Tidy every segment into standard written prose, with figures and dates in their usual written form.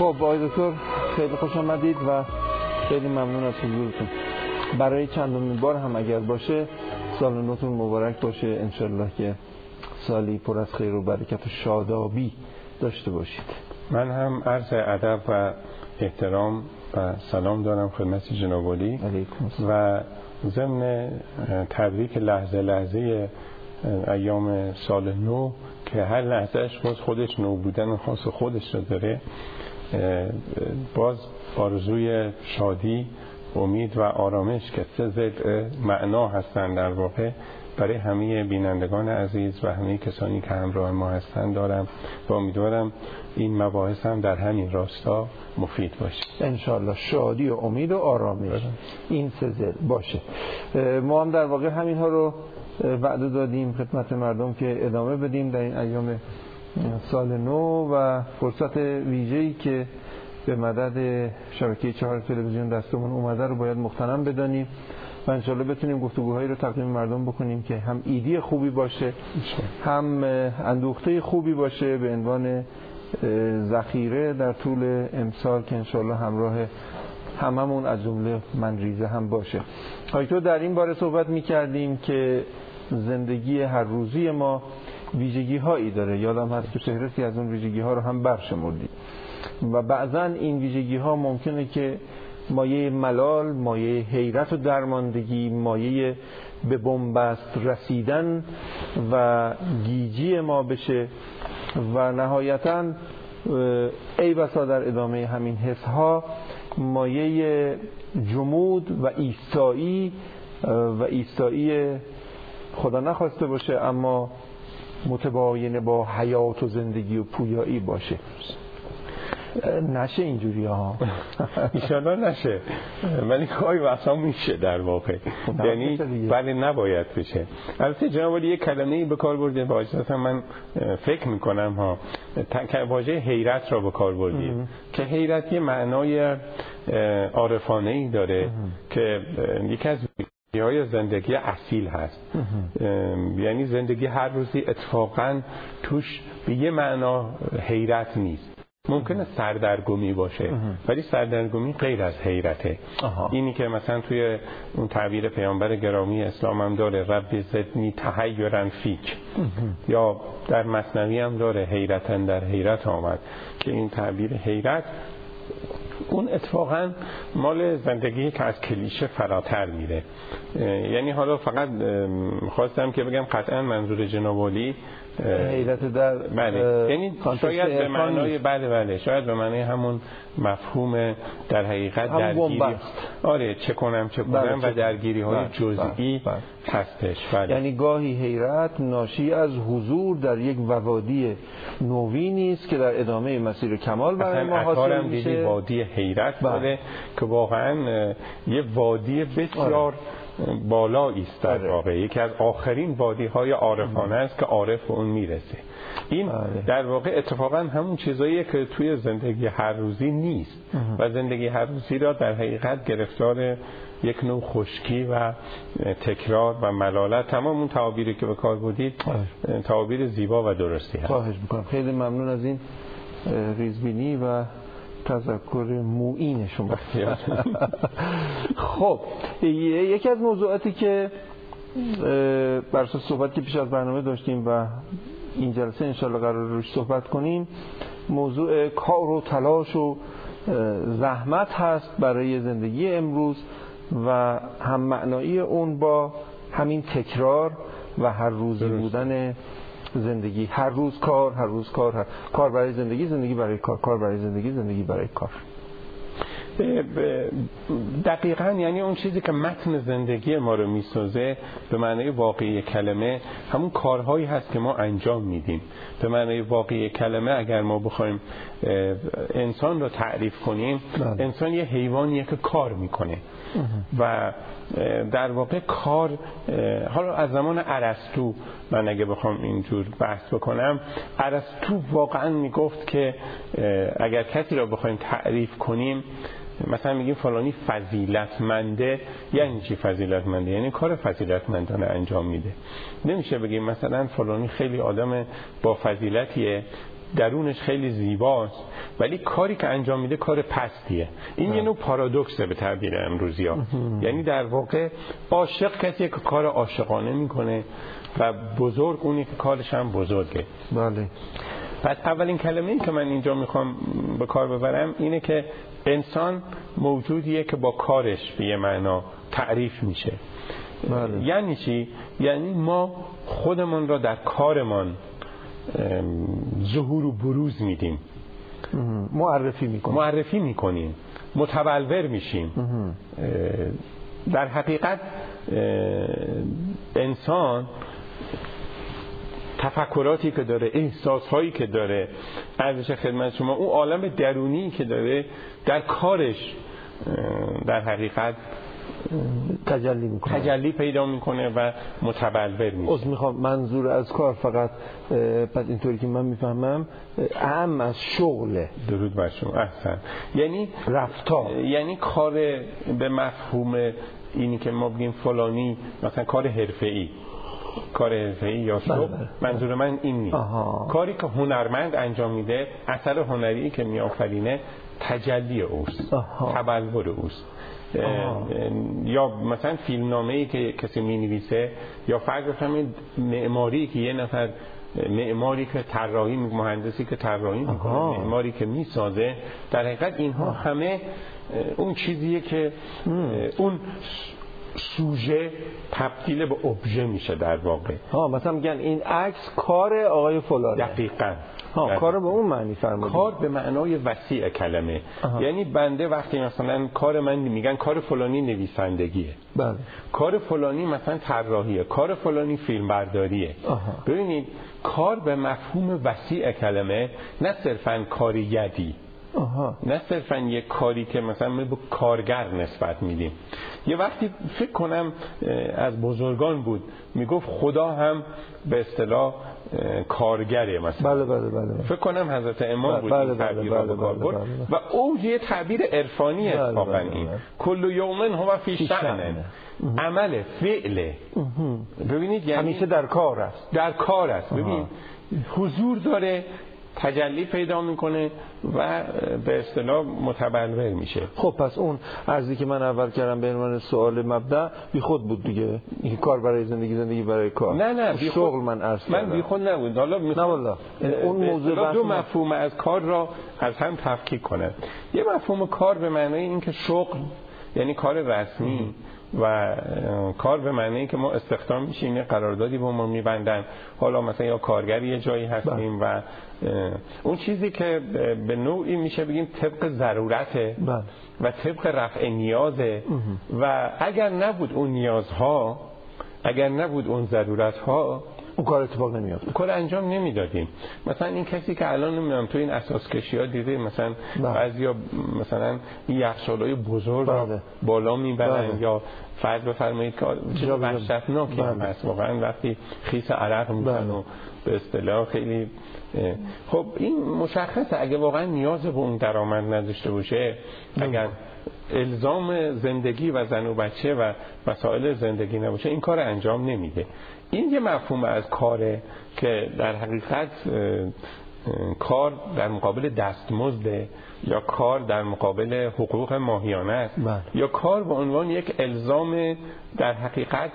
خب آقای دکتر خیلی خوش آمدید و خیلی ممنون از حضورتون. برای چندمین بار هم اگر باشه سال نوتون مبارک باشه، انشالله که سالی پر از خیر و برکت و شادابی داشته باشید. من هم عرض ادب و احترام و سلام دارم خدمت جناب عالی و ضمن تبریک لحظه لحظه ایام سال نو که هر لحظهش باز خودش نو بودن خاص خودش رو داره، باز آرزوی شادی، امید و آرامش که سه ضد معنا هستند در واقع برای همه بینندگان عزیز و همه کسانی که همراه ما هستند دارم و امیدوارم این مباحث هم در همین راستا مفید باشه انشالله. شادی و امید و آرامش این سه ضد باشه. ما هم در واقع همین ها رو وعده دادیم خدمت مردم که ادامه بدیم در این ایام سال نو و فرصت ویژه‌ای که به مدد شبکه 4 تلویزیون دستمون اومده رو باید مغتنم بدانیم و انشالله بتونیم گفتگوهایی رو تقدیم مردم بکنیم که هم ایدی خوبی باشه هم اندوخته خوبی باشه به عنوان ذخیره در طول امسال که انشالله همراه هممون از جمله من ریزه هم باشه. تو در این باره صحبت می‌کردیم که زندگی هر روزی ما ویژگی هایی داره. یادم هست که فهرستی از اون ویژگی ها رو هم برشمردیم و بعضا این ویژگی ها ممکنه که مایه ملال، مایه حیرت و درماندگی، مایه به بنبست رسیدن و گیجی ما بشه و نهایتاً ای بسا در ادامه همین حس ها مایه جمود و ایستایی خدا نخواسته باشه اما متباین با حیات و زندگی و پویایی باشه. نشه اینجوری ها ایشالا نشه، ولی گاهی وقتا میشه در واقع، یعنی ولی نباید بشه. البته جناب عالی یک کلمه‌ای به کار بردید و اجازه من فکر میکنم ها واژه حیرت را به کار بردید که حیرت یه معنای عارفانه‌ای داره که یکی از های زندگی اصیل هست. یعنی زندگی هر روزی اتفاقا توش به یه معنا حیرت نیست. ممکنه سردرگمی باشه ولی سردرگمی غیر از حیرته. اینی که مثلا توی اون تعبیر پیامبر گرامی اسلام هم داره رب زدنی تحیرا فیک، یا در مثنوی هم داره حیرتن در حیرت آمد که این تعبیر حیرت اون اتفاقا مال زندگی که از کلیشه فراتر میره. یعنی حالا فقط خواستم که بگم قطعا منظور جناب عالی حیرت در یعنی شاید به معنای بله شاید به معنای همون مفهوم در حقیقت درگیری، آره چه کنم و درگیری های جزئی هستش. یعنی گاهی حیرت ناشی از حضور در یک وادی نوی نیست که در ادامه مسیر کمال برای ما حاصل میشه. وادی حیرت بله که واقعا یه وادی بسیار بالایی است در واقع، یکی از آخرین وادی‌های عارفانه است که عارف به اون میرسه. این در واقع اتفاقا همون چیزاییه که توی زندگی هر روزی نیست و زندگی هر روزی را در حقیقت گرفتار یک نوع خشکی و تکرار و ملالت، تمام اون تعابیری که به کار بردید تعابیر زیبا و درستی هست. خواهش می‌کنم. خیلی ممنون از این ریزبینی و تذکر موئین شما. خب یکی از موضوعاتی که بر اساس صحبت که پیش از برنامه داشتیم و این جلسه انشالله قرار روش صحبت کنیم موضوع کار و تلاش و زحمت هست برای زندگی امروز و هم معنایی اون با همین تکرار و هر روزی بودن زندگی. هر روز کار کار برای زندگی برای کار برای زندگی برای کار. دقیقاً یعنی اون چیزی که متن زندگی ما رو میسازه به معنای واقعی کلمه همون کارهایی هست که ما انجام میدیم. به معنای واقعی کلمه اگر ما بخوایم انسان رو تعریف کنیم، انسان یه حیوانیه که کار میکنه و در واقع کار، حالا از زمان ارسطو من اگه بخوام اینجور بحث بکنم، ارسطو واقعا میگفت که اگر کسی را بخوایم تعریف کنیم مثلا میگیم فلانی فضیلتمنده، یعنی چی فضیلتمنده؟ یعنی کار فضیلتمندانه انجام میده. نمیشه بگیم مثلا فلانی خیلی آدم با فضیلتیه درونش خیلی زیباست ولی کاری که انجام میده کار پستیه. این یه نوع پارادوکسه به تعبیر امروزی‌ها. یعنی در واقع عاشق کسیه که کار عاشقانه میکنه و بزرگ اونی که کارش هم بزرگه. بله. پس اولین کلمه‌ای که من اینجا میخوام به کار ببرم اینه که انسان موجودیه که با کارش به یه معنا تعریف میشه. بله. یعنی چی؟ یعنی ما خودمون را در کارمان ظهور و بروز میدیم، معرفی میکنیم، متبلور میشیم. در حقیقت انسان تفکراتی که داره، احساسهایی که داره، عرضش خدمت شما اون عالم درونی که داره در کارش در حقیقت تجلی پیدا میکنه و متبلور میشه. میخوام منظور از کار فقط پس اینطوری که من میفهمم اهم از شغله. درود بر شما. احسن. یعنی رفتار، یعنی کار به مفهوم اینی که ما بگیم فلانی مثلا کار حرفه‌ای یا شغل، منظور من این نیست. کاری که هنرمند انجام میده، اثر هنری که میآفرینه تجلی اوست، تبلور اوست. یا مثلا فیلمنامه‌ای که کسی می‌نویسه، یا فرض بفرمایید معماری که یه نفر معماری که طراحی، مهندسی که طراحی می‌کنه، معماری که می‌سازه، در حقیقت اینها همه اون چیزیه که اون سوژه تبدیل به ابژه میشه در واقع. مثلا میگن این عکس کار آقای فلانه. دقیقاً. کار به اون معنی فرمودید. کار به معنای وسیع کلمه. یعنی بنده وقتی مثلا کار من میگن کار فلانی نویسندگیه، بله. کار فلانی مثلا طراحیه، کار فلانی فیلمبرداریه. ببینید کار به مفهوم وسیع کلمه، نه صرفاً کار یدی، نه صرفاً یک کاری که مثلا ما به کارگر نسبت میدیم. یه وقتی فکر کنم از بزرگان بود میگفت خدا هم به اصطلاح کارگره مثلا. بله. فکر کنم حضرت امام بود این تعبیر را به کار برد و اوج یه تعبیر عرفانی اتفاقا این کل یومن هو فی شأن، عمل فعله. ببینید یعنی همیشه در کار است. ببین حضور داره، تجلی پیدا میکنه و به اصطلاح متبلور میشه. خب پس اون عرضی که من اول کردم به عنوان سوال مبدأ بی خود بود دیگه. این کار برای زندگی برای کار. نه شغل من عرض کردم. من بی خود نبود. حالا نه والله. اون موضوع دو مفهوم از کار را از هم تفکیک کنه. یه مفهوم کار به معنای این که شغل یعنی کار رسمی و کار به معنی که ما استخدام میشیم، یه قراردادی با ما میبندن، حالا مثلا یا کارگری یه جایی هستیم و اون چیزی که به نوعی میشه بگیم طبق ضرورته و طبق رفع نیازه و اگر نبود اون نیازها، اگر نبود اون ضرورتها، اون کار اتفاق نمیاد، کار انجام نمیدادیم. مثلا این کسی که الان نمیدونم تو این اساس کشی‌ها دیده مثلا بعضیا مثلا این یخچالای بزرگ بالا میبرن یا فرض بفرمایید که چرا وحشتناکی هم هست واقعا وقتی خیس عرق میکنن و به اصطلاح خیلی خب این مشخصه اگه واقعا نیاز به اون درآمد نداشته باشه، اگر الزام زندگی و زن و بچه و مسائل زندگی نباشه این کار انجام نمیده. این یه مفهوم از کاره که در حقیقت کار در مقابل دستمزد یا کار در مقابل حقوق ماهیانه است یا کار به عنوان یک الزام در حقیقت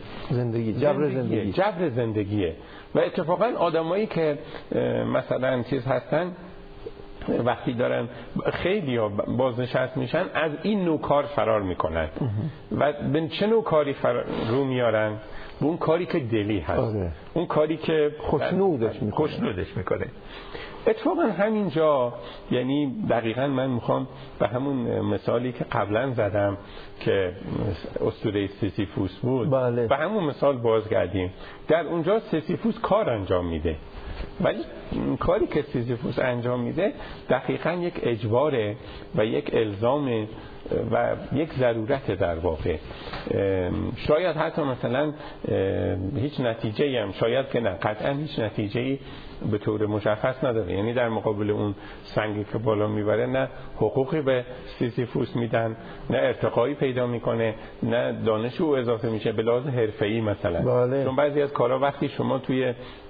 جبر زندگیه. و اتفاقا آدمایی که مثلا چیز هستن وقتی دارن خیلی ها بازنشست میشن از این نوع کار فرار میکنن و به چه نوع کاری رو میارن؟ به اون کاری که دلی هست، اون کاری که خوشنودش میکنه. اتفاقا همینجا یعنی دقیقا من میخوام به همون مثالی که قبلا زدم که اسطوره سیسیفوس بود به همون مثال بازگردیم. در اونجا سیسیفوس کار انجام میده ولی کاری که سیسیفوس انجام میده دقیقا یک اجباره و یک الزام و یک ضرورت در واقع. شاید حتی مثلا هیچ نتیجه‌ای هم شاید که نه قطعا هیچ نتیجه‌ای به طور مشخص نداره. یعنی در مقابل اون سنگی که بالا میبره نه حقوقی به سیسیفوس میدن، نه ارتقایی پیدا میکنه، نه دانش او اضافه میشه به لحاظ حرفه‌ای مثلا. چون بعضی از کارا وقتی شما توی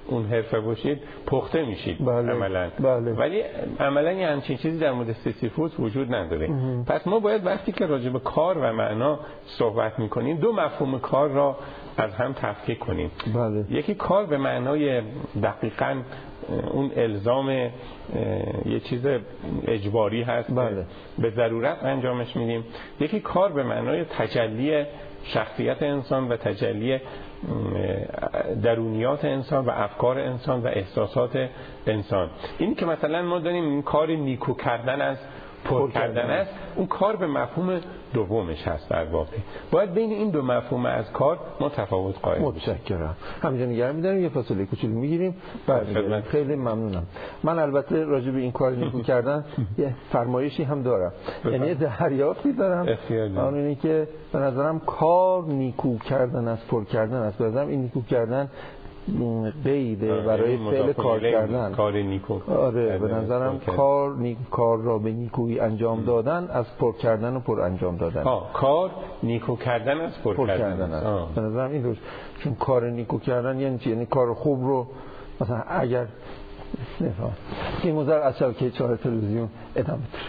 اون حرفه باشید پخته میشید. بله. عملا بله. ولی عملا یه همچین چیزی در مورد سیسیفوس وجود نداره. پس ما باید وقتی که راجع به کار و معنا صحبت میکنیم دو مفهوم کار را از هم تفکیک کنیم. بله. یکی کار به معنای دقیقاً اون الزام یه چیز اجباری هست. بله. به ضرورت انجامش میدیم. یکی کار به معنای تجلی شخصیت انسان و تجلی درونیات انسان و افکار انسان و احساسات انسان. این که مثلا ما داریم این کار نیکو کردن است، پر کردن است، اون کار به مفهوم دومش هست. در واقع باید بین این دو مفهوم از کار ما تفاوت قائل باشیم. متشکرم. همینجا نگران می‌داریم، یه فاصله کوچولو می‌گیریم. خیلی ممنونم. من البته راجع به این کار نیکو کردن یه فرمایشی هم دارم، یعنی دریافتی دارم، اون اینه که به نظرم کار نیکو کردن است، پر کردن است. به نظرم این نیکو کردن قیده برای فعل کار کردن. کار نیکو. آره، به نظرم کار را به نیکویی انجام دادن از پر کردن و پر انجام دادن. کار نیکو کردن از پر کردن است. به نظرم این روش، چون کار نیکو کردن یعنی چی؟ یعنی کار خوب رو مثلا اگر این موزر از شبکه 4 تلویزیون ادامه بده.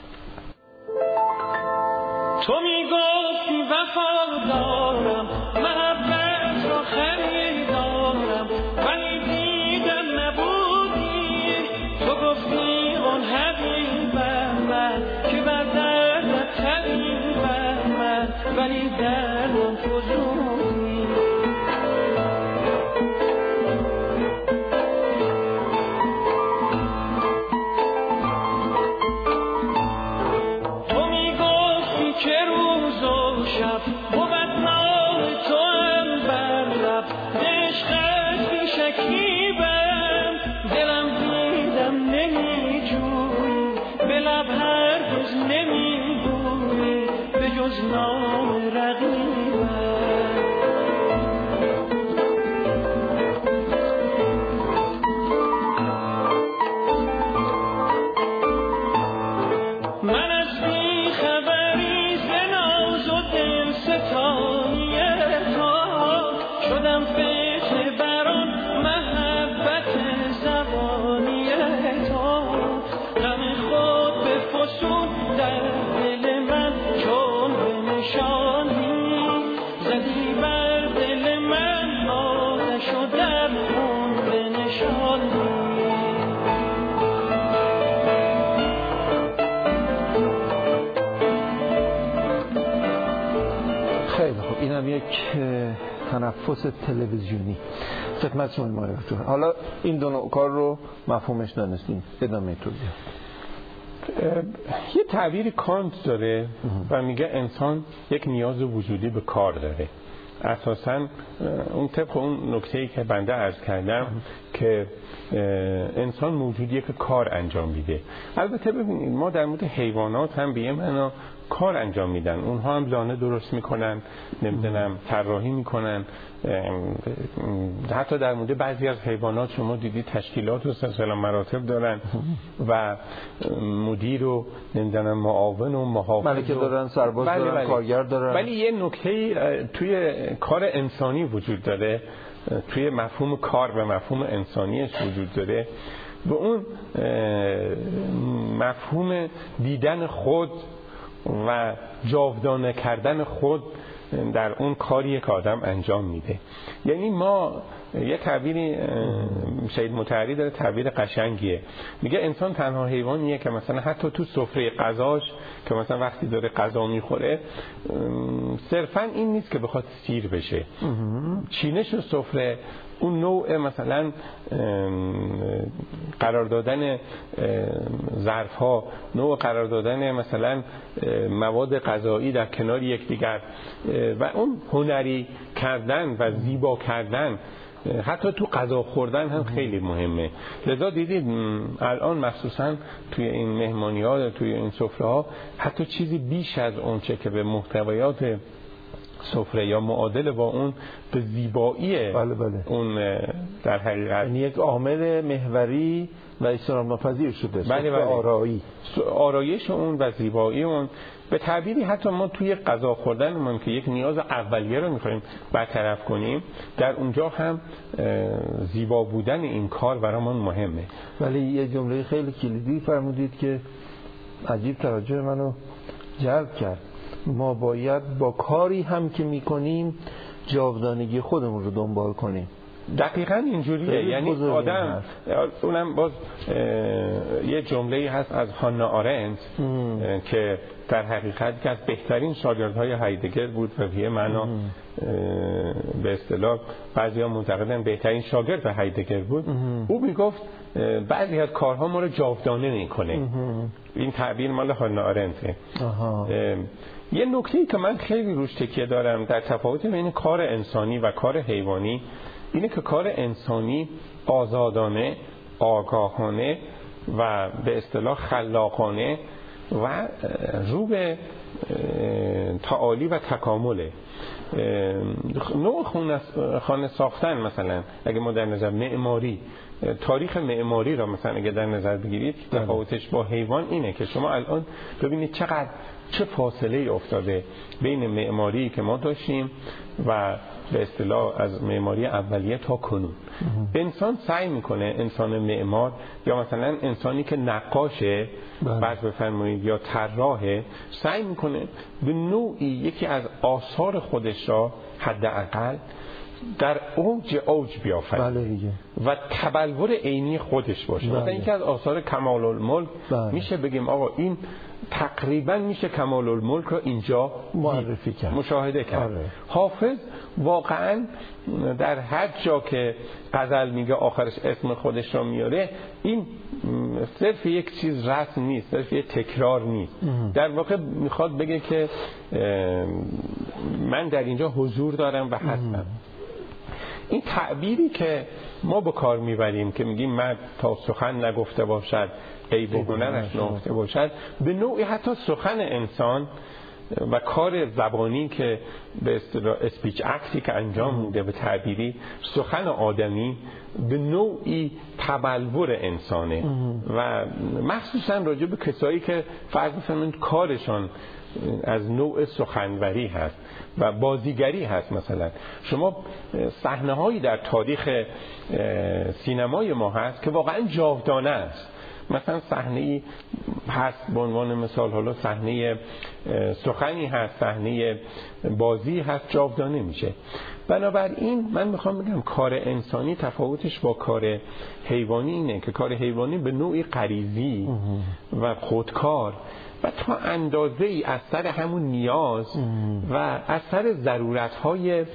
تو میگفتی وفادارم، محبت را خریدارم، ولی دیدم نبودی. تو گفتی اون حبیبم من که بر دردت طبیبم من، ولی دردم فزونی. یک تنفس تلویزیونی خدمت شما مایرتون. حالا این دو نوع کار رو مفهومش دانستیم، ادامه توضیح. یه تعبیر کانت داره و میگه انسان یک نیاز وجودی به کار داره. اساساً اون طبق اون نکته‌ای که بنده عرض کردم که انسان موجودیه که کار انجام میده. البته ببینید ما در مورد حیوانات هم به یه معنا کار انجام میدن، اونها هم لانه درست میکنن، نمیدونم طراحی میکنن. حتی در مورد بعضی از حیوانات شما دیدید تشکیلات و سلسله مراتب دارن و مدیر و نمیدونم معاون و محافظ ملکه دارن، سرباز دارن، کارگر دارن. ولی یه نکته توی کار انسانی وجود داره، توی مفهوم کار و مفهوم انسانیش وجود داره، به اون مفهوم دیدن خود و جاودانه کردن خود در اون کاری که آدم انجام میده. یعنی ما یه تعبیری شهید مطهری داره، تعبیر قشنگیه، میگه انسان تنها حیوانیه که مثلا حتی تو سفره غذاش که مثلا وقتی داره غذا میخوره صرفا این نیست که بخواد سیر بشه، چینش و سفره، اون نوع مثلا قرار دادن ظرف ها، نوع قرار دادن مثلا مواد غذایی در کنار یکدیگر و اون هنری کردن و زیبا کردن حتی تو غذا خوردن هم خیلی مهمه. لذا دیدید الان مخصوصا توی این مهمانی‌ها، توی این سفره‌ها حتی چیزی بیش از اون چه که به محتویات سفره یا معادل با اون به زیبایی بله بله. اون در حقیقت یعنی یک عامل محوری و احترام ناپذیر شده. بله بله. آرایش اون و زیبایی اون، به تعبیری حتی ما توی غذا خوردنمون که یک نیاز اولیه رو می‌خوایم برطرف کنیم، در اونجا هم زیبا بودن این کار برامون مهمه. ولی یه جمله خیلی کلیدی فرمودید که عجیب توجه منو جلب کرد. ما باید با کاری هم که می‌کنیم جاودانگی خودمون رو دنبال کنیم. دقیقاً اینجوریه. یعنی آدم، اونم باز یه جمله‌ای هست از هانا آرنت که در حقیقت که از بهترین شاگردهای هایدگر بود و به معنا به اصطلاح بعضیا معتقدن بهترین شاگرد هایدگر بود. او میگفت بعضی از کارها ما رو جاودانه میکنه. این تعبیر مال هانا آرنته. یه نکته‌ای که من خیلی روش تکیه دارم در تفاوت بین کار انسانی و کار حیوانی اینه که کار انسانی آزادانه، آگاهانه و به اصطلاح خلاقانه و رو به تعالی و تکامله. نوع خانه ساختن مثلا اگه ما در نظر معماری، تاریخ معماری را مثلا اگه در نظر بگیرید، تفاوتش با حیوان اینه که شما الان ببینید چه فاصله افتاده بین معماری که ما داشتیم و به اصطلاح از معماری اولیه تا کنون. انسان سعی میکنه، انسان معمار یا مثلا انسانی که نقاشه فرض بفرمایید یا طراحه، سعی میکنه به نوعی یکی از آثار خودش را حداقل در اوج بیافرینه و تبلور عینی خودش باشه. مثلا اینکه از آثار کمال الملک میشه بگیم آقا این تقریبا میشه کمال الملک رو اینجا معرفی کرد، مشاهده کرد. حافظ واقعا در هر جا که غزل میگه آخرش اسم خودش رو میاره، این صرف یک چیز رسم نیست، صرف یک تکرار نیست. در واقع میخواد بگه که من در اینجا حضور دارم و هستم. این تعبیری که ما به کار میبریم که میگیم مرد تا سخن نگفته باشد عیب و هنرش نهفته باشد، به نوعی حتی سخن انسان و کار زبانی که به اصطلاح اسپیچ اکتی که انجام میده، به تعبیری سخن آدمی به نوعی تبلور انسانه و مخصوصا راجع به کسایی که فرض کنید کارشان از نوع سخنوری هست و بازیگری هست. مثلا شما صحنه‌هایی در تاریخ سینمای ما هست که واقعا جاودانه است. مثلا صحنه‌ای هست به عنوان مثال، حالا صحنه سخنی هست، صحنه بازی هست، جاودانه میشه. بنابراین من میخوام بگم کار انسانی تفاوتش با کار حیوانی اینه که کار حیوانی به نوعی غریزی و خودکار و تا اندازه ای از سر همون نیاز و از سر ضرورت‌های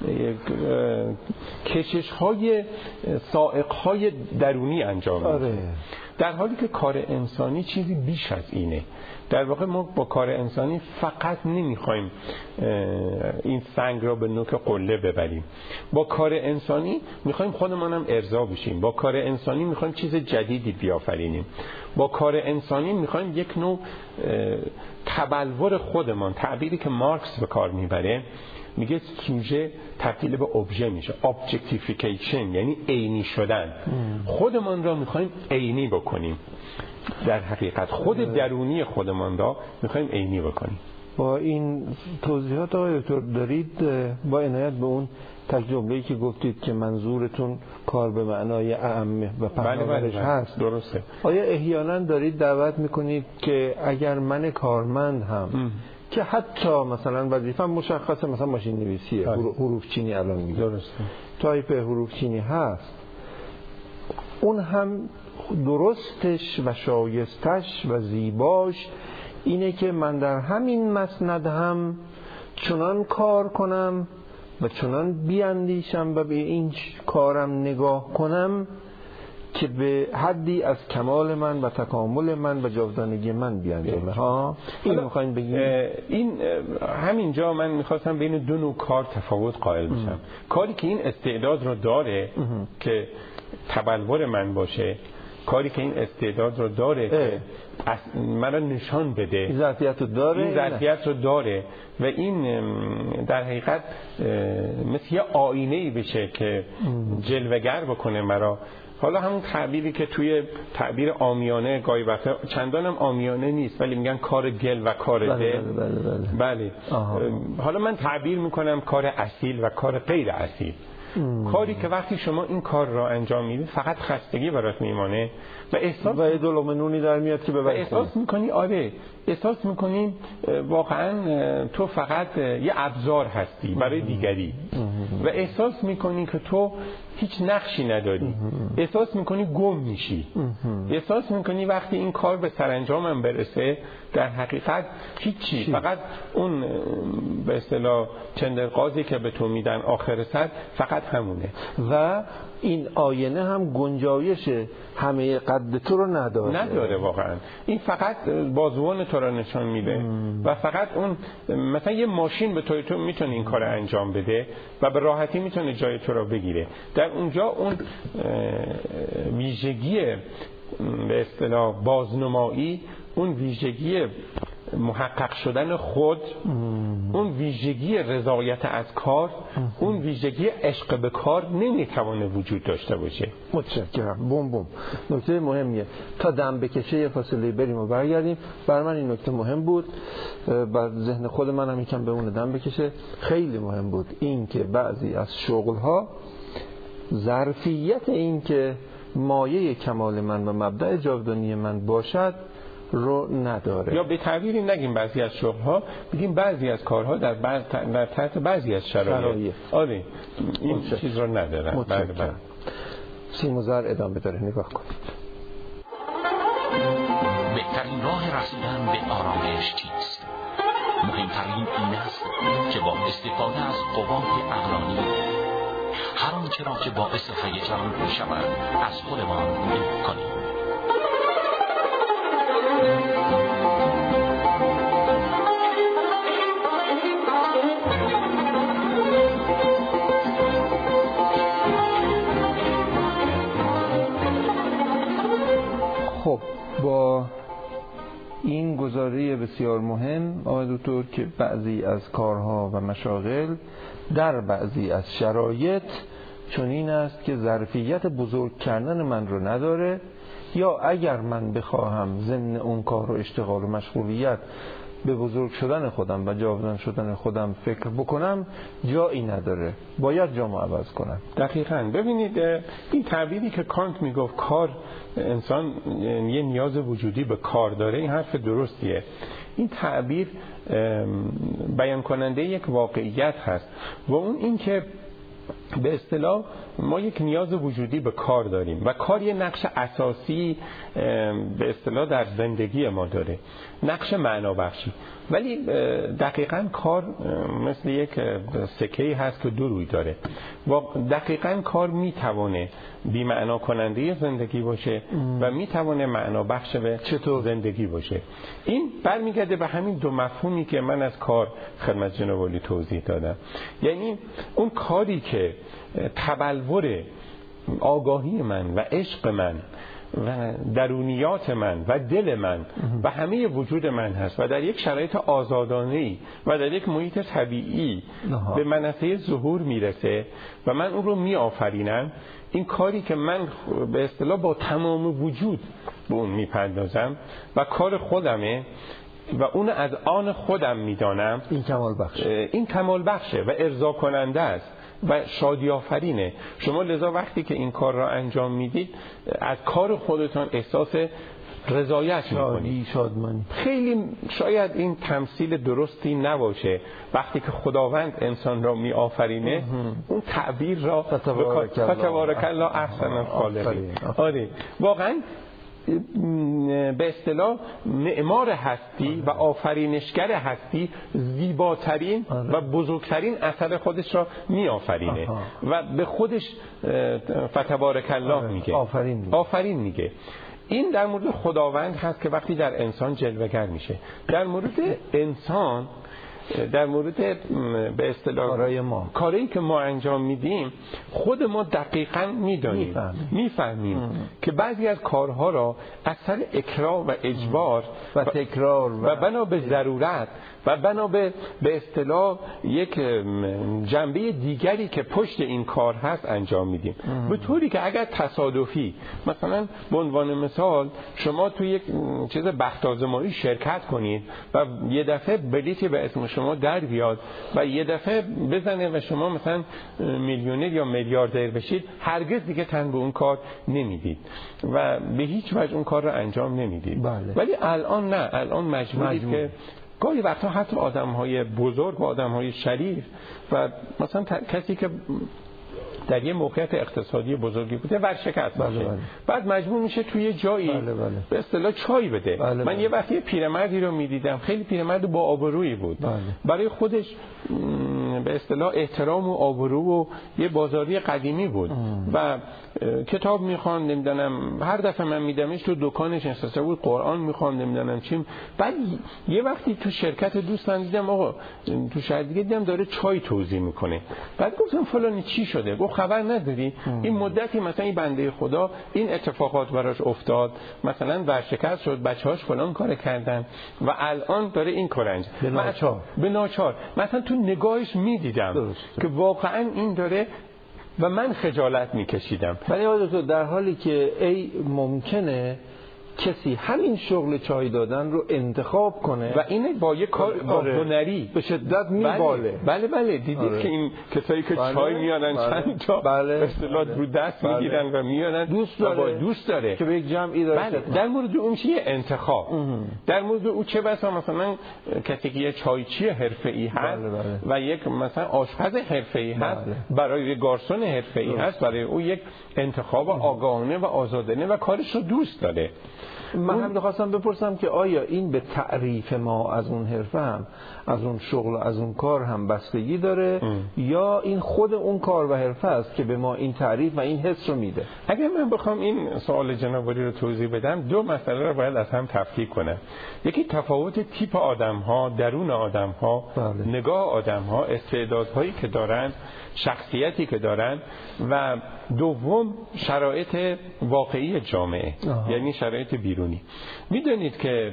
کشش‌های سائق‌های درونی انجام میشه. در حالی که کار انسانی چیزی بیش از اینه. در واقع ما با کار انسانی فقط نمیخوایم این سنگ را به نوک قله ببریم. با کار انسانی میخوایم خودمانم ارضا بشیم. با کار انسانی میخوایم چیز جدیدی بیافرینیم. با کار انسانی میخوایم یک نوع تبلور خودمان، تعبیری که مارکس به کار میبره، میگه سوژه تبدیل به ابژه میشه، objectification، یعنی عینی شدن. خودمان را میخوایم عینی بکنیم. در حقیقت خود درونی خودمان را میخوایم عینی بکنیم. با این توضیحات آقای دکتر دارید با عنایت به اون تک جمله‌ای که گفتید که منظورتون کار به معنای اعم و پهناورش هست، درسته. آیا احیانا دارید دعوت میکنید که اگر من کارمند هم که حتی مثلا وظیفه‌م مشخصه، مثلا ماشین نویسیه، حروف چینی الان میگه، درسته، تایپ حروف چینی هست، اون هم درستش و شایستش و زیباش اینه که من در همین مسند هم چنان کار کنم و چنان بیاندیشم و به این کارم نگاه کنم که به حدی از کمال من و تکامل من و جاودانگی من بیانجامه. ها این میخواین بگیم؟ این همینجا من میخواستم بین دو نوع کار تفاوت قائل بشم. کاری که این استعداد رو داره که تبلور من باشه کاری که این استعداد رو داره که مرا نشان بده، این ظرفیت رو داره و این در حقیقت مثل یه آینه‌ای بشه که جلوگر بکنه مرا. حالا همون تعبیری که توی تعبیر عامیانه گاهی وقتا چندان هم عامیانه نیست ولی میگن کار گل و کار دل. بله. حالا من تعبیر میکنم کار اصیل و کار غیر اصیل. کاری که وقتی شما این کار را انجام میدید فقط خستگی برات میمانه و احساس و دلمنونی در میاد که ببرید، احساس میکنی احساس میکنی واقعا تو فقط یه ابزار هستی برای دیگری و احساس میکنی که تو هیچ نقشی نداری، احساس میکنی گم میشی، احساس میکنی وقتی این کار به سرانجامم برسه در حقیقت هیچی، فقط اون به اصطلاح چندرغازی که به تو میدن آخر سر فقط همونه. و این آینه هم گنجایش همه قد تو رو نداره واقعا. این فقط بازوان تو رو نشان میده و فقط اون مثلا یه ماشین به تو میتونه این کار انجام بده و به راحتی میتونه جای تو رو بگیره. در اونجا اون ویژگی به اصطلاح بازنمایی، اون ویژگی محقق شدن خود، اون ویژگی رضایت از کار، اون ویژگی عشق به کار نمیتوانه وجود داشته باشه. متشکرم. بوم نکته مهمیه. تا دم بکشه یه فاصله بریم و برگردیم. برای من این نکته مهم بود، بر ذهن خود من هم یکم بمونه دم بکشه. خیلی مهم بود این که بعضی از شغل‌ها ظرفیت این که مایه کمال من و مبدأ جاودانی من باشد رو نداره، یا به تعبیری نگیم بعضی از شغل‌ها، بگیم بعضی از کارها در تحت بعضی از شرایط آره این چیز رو نداره. بله. سیم و زر ادامه داره، نگاه کنید. بهترین راه رسیدن به آرامش چیست؟ مهمترین این است که با استفاده از قوات عقلانی هر آنچه را که باعث هیجان می‌شود از خودمان دور کنیم. خب با این گزاره بسیار مهم آقای دکتر که بعضی از کارها و مشاغل در بعضی از شرایط چنین است که ظرفیت بزرگ کردن من رو نداره، یا اگر من بخواهم ضمن اون کار و اشتغال و مشغولیت به بزرگ شدن خودم و جاودان شدن خودم فکر بکنم جایی نداره، باید جامو عوض کنم. دقیقاً. ببینید این تعبیری که کانت میگفت کار انسان یه نیاز وجودی به کار داره، این حرف درستیه. این تعبیر بیان کننده یک واقعیت هست و اون این که به اصطلاح ما یک نیاز وجودی به کار داریم و کار یه نقش اساسی به اصطلاح در زندگی ما داره، نقش معنا بخشی. ولی دقیقاً کار مثل یک سکه‌ای هست که دو روی داره و دقیقاً کار میتونه بی معنا کننده زندگی باشه و میتونه معنا بخش به زندگی باشه. این برمیگرده به همین دو مفهومی که من از کار خدمت جناب عالی توضیح دادم. یعنی اون کاری که تبلور آگاهی من و عشق من و درونیات من و دل من و همه وجود من هست و در یک شرایط آزادانه‌ای و در یک محیط طبیعی به منصه ظهور میرسه و من اون رو میآفرینم، این کاری که من به اصطلاح با تمام وجود به اون میپردازم و کار خودمه و اون از آن خودم میدانم، این کمال بخشه و ارضا کننده است و شادی آفرینه. شما لذا وقتی که این کار را انجام میدید از کار خودتان احساس رضایت میکنید، شادمانی. خیلی شاید این تمثیل درستی نباشه وقتی که خداوند انسان را می آفرینه اون تعبیر را فتبارک الله احسن الخالقین. آره واقعا به اصطلاح معمار هستی و آفرینشگر هستی زیباترین و بزرگترین اثر خودش را می آفرینه و به خودش فتبارک الله میگه، آفرین میگه. این در مورد خداوند هست که وقتی در انسان جلوه‌گر میشه. در مورد انسان در مورد به اصطلاح کاری که ما انجام میدیم خود ما دقیقاً میفهمیم که بعضی از کارها را اثر اکراه و اجبار و تکرار و بنا به ضرورت و بنا به اصطلاح یک جنبه دیگری که پشت این کار هست انجام میدیم. به طوری که اگر تصادفی مثلا به عنوان مثال شما تو یک چیز بخت آزمایی شرکت کنید و یه دفعه بلیطی به اسم شما در بیاد و یه دفعه بزنه و شما مثلا میلیونر یا میلیاردر بشید، هرگز دیگه تن به اون کار نمیدید و به هیچ وجه اون کار رو انجام نمیدید. ولی الان نه، الان مجبورید که گاهی وقتا حتی آدم‌های بزرگ و آدم‌های شریف و مثلا کسی که در یه موقعیت اقتصادی بزرگی بوده ورشکست باشه، بعد مجبور میشه توی جایی به اصطلاح چای بده. من یه وقتی پیرمردی رو میدیدم، خیلی پیرمرد با آبرویی بود، برای خودش به اصطلاح احترام و آبرو و یه بازاری قدیمی بود و کتاب میخوان، نمیدونم هر دفعه من میدمش تو دکانش نشسته بود قرآن میخوان، نمیدونم چیم. بعد یه وقتی تو شرکت دوستان دیدم آقا تو شهر دیگه دیدم داره چای توزیع میکنه، بعد گفتم فلانی چی شده؟ گفت خبر نداری این مدتی مثلا این بنده خدا این اتفاقات براش افتاد، مثلا ورشکست شد، بچه‌هاش فلان کار کردن و الان داره این کار انجام به ناچار مثلا تو نگاهش میدیدم که واقعا این داره و من خجالت میکشیدم. ولی تو در حالی که ای ممکنه کسی همین شغل چای دادن رو انتخاب کنه و اینه با یه کار هنری به شدت میباله. بله دیدید که این کسایی که چای میارن چند تا به اصطلاح رو دست میگیرن و میارن دوست داره که به یک جمعی داره. در مورد اون چیه انتخاب، در مورد اون چه بسا مثلا کسی که یه چایچی حرفه‌ای هست و یک مثلا آشپز حرفه‌ای هست برای یک گارسون حرفه‌ای هست، برای او یک انتخاب آگاهانه و آزادانه و کارش رو دوست داره. من هم خواستم بپرسم که آیا این به تعریف ما از اون حرفه هم، از اون شغل، از اون کار هم بستگی داره یا این خود اون کار و حرفه است که به ما این تعریف و این حس رو میده؟ اگر من بخوام این سوال جناب عالی رو توضیح بدم، دو مسئله رو باید از هم تفکیک کنم. یکی تفاوت تیپ آدم‌ها، درون آدم‌ها، نگاه آدم‌ها، استعدادهایی که دارن، شخصیتی که دارن، و دوم شرایط واقعی جامعه، یعنی شرایط بیرونی. میدونید که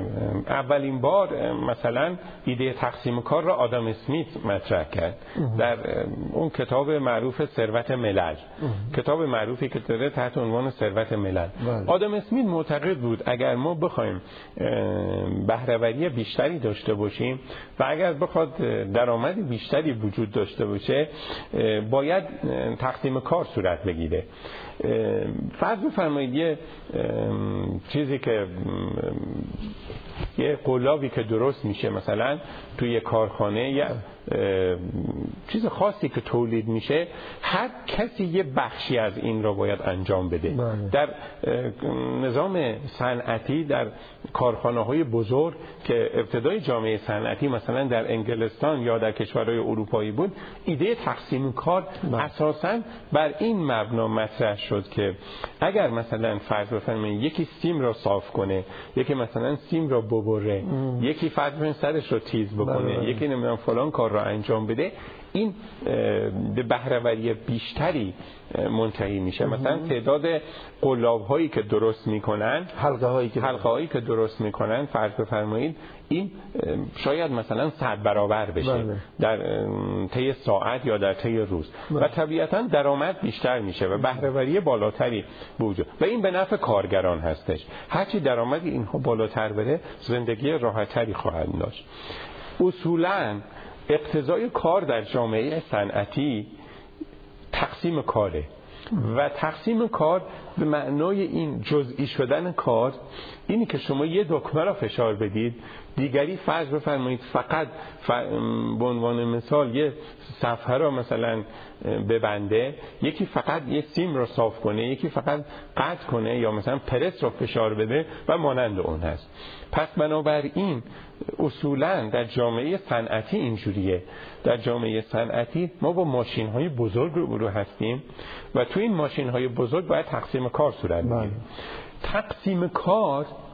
اولین بار مثلا ایده تقسیم کار را آدم اسمیت مطرح کرد در اون کتاب معروف ثروت ملل، کتاب معروفی که داره تحت عنوان ثروت ملل. آدم اسمیت معتقد بود اگر ما بخوایم بهره‌وری بیشتری داشته باشیم و اگر بخواد درآمد بیشتری وجود داشته باشه باید تقسیم کار صورت بگیره. فرض بفرمایید یه چیزی که یه قلابی که درست میشه مثلا توی کارخانه، یه چیز خاصی که تولید میشه، هر کسی یه بخشی از این رو باید انجام بده. در نظام صنعتی، در کارخانه های بزرگ که ابتدای جامعه صنعتی مثلا در انگلستان یا در کشورهای اروپایی بود، ایده تقسیم کار اساساً بر این مبنا مطرح شد که اگر مثلا فرض بفرمایید یکی سیم را صاف کنه، یکی مثلا سیم را ببره، یکی فرض بفرمایید سرش رو تیز بکنه، یکی نمیدونم فلان کار را انجام بده، این به بهره‌وری بیشتری منتهی میشه. مثلا تعداد قلاب هایی که درست میکنن، حلقه هایی که درست میکنن، فرض بفرمایید این شاید مثلا 100 برابر بشه در طی ساعت یا در طی روز و طبیعتا درآمد بیشتر میشه و بهره‌وری بالاتری وجود و این به نفع کارگران هستش. هرچی درآمد اینها بالاتر بره زندگی راحت‌تری خواهند داشت. اصولاً اقتضای کار در جامعه صنعتی تقسیم کاره و تقسیم کار به معنای این جزئی شدن کار اینی که شما یه دکمه را فشار بدید، دیگری فرض بفرمایید فقط به عنوان مثال یه صفحه را مثلا ببنده، یکی فقط یه سیم را صاف کنه، یکی فقط قطع کنه یا مثلا پرس را فشار بده و مانند اون هست. پس بنابراین اصولاً در جامعه صنعتی اینجوریه. در جامعه صنعتی ما با ماشین‌های بزرگ روبرو هستیم و تو این ماشین‌های بزرگ باید تقسیم کار صورت بگیره. تقسیم کار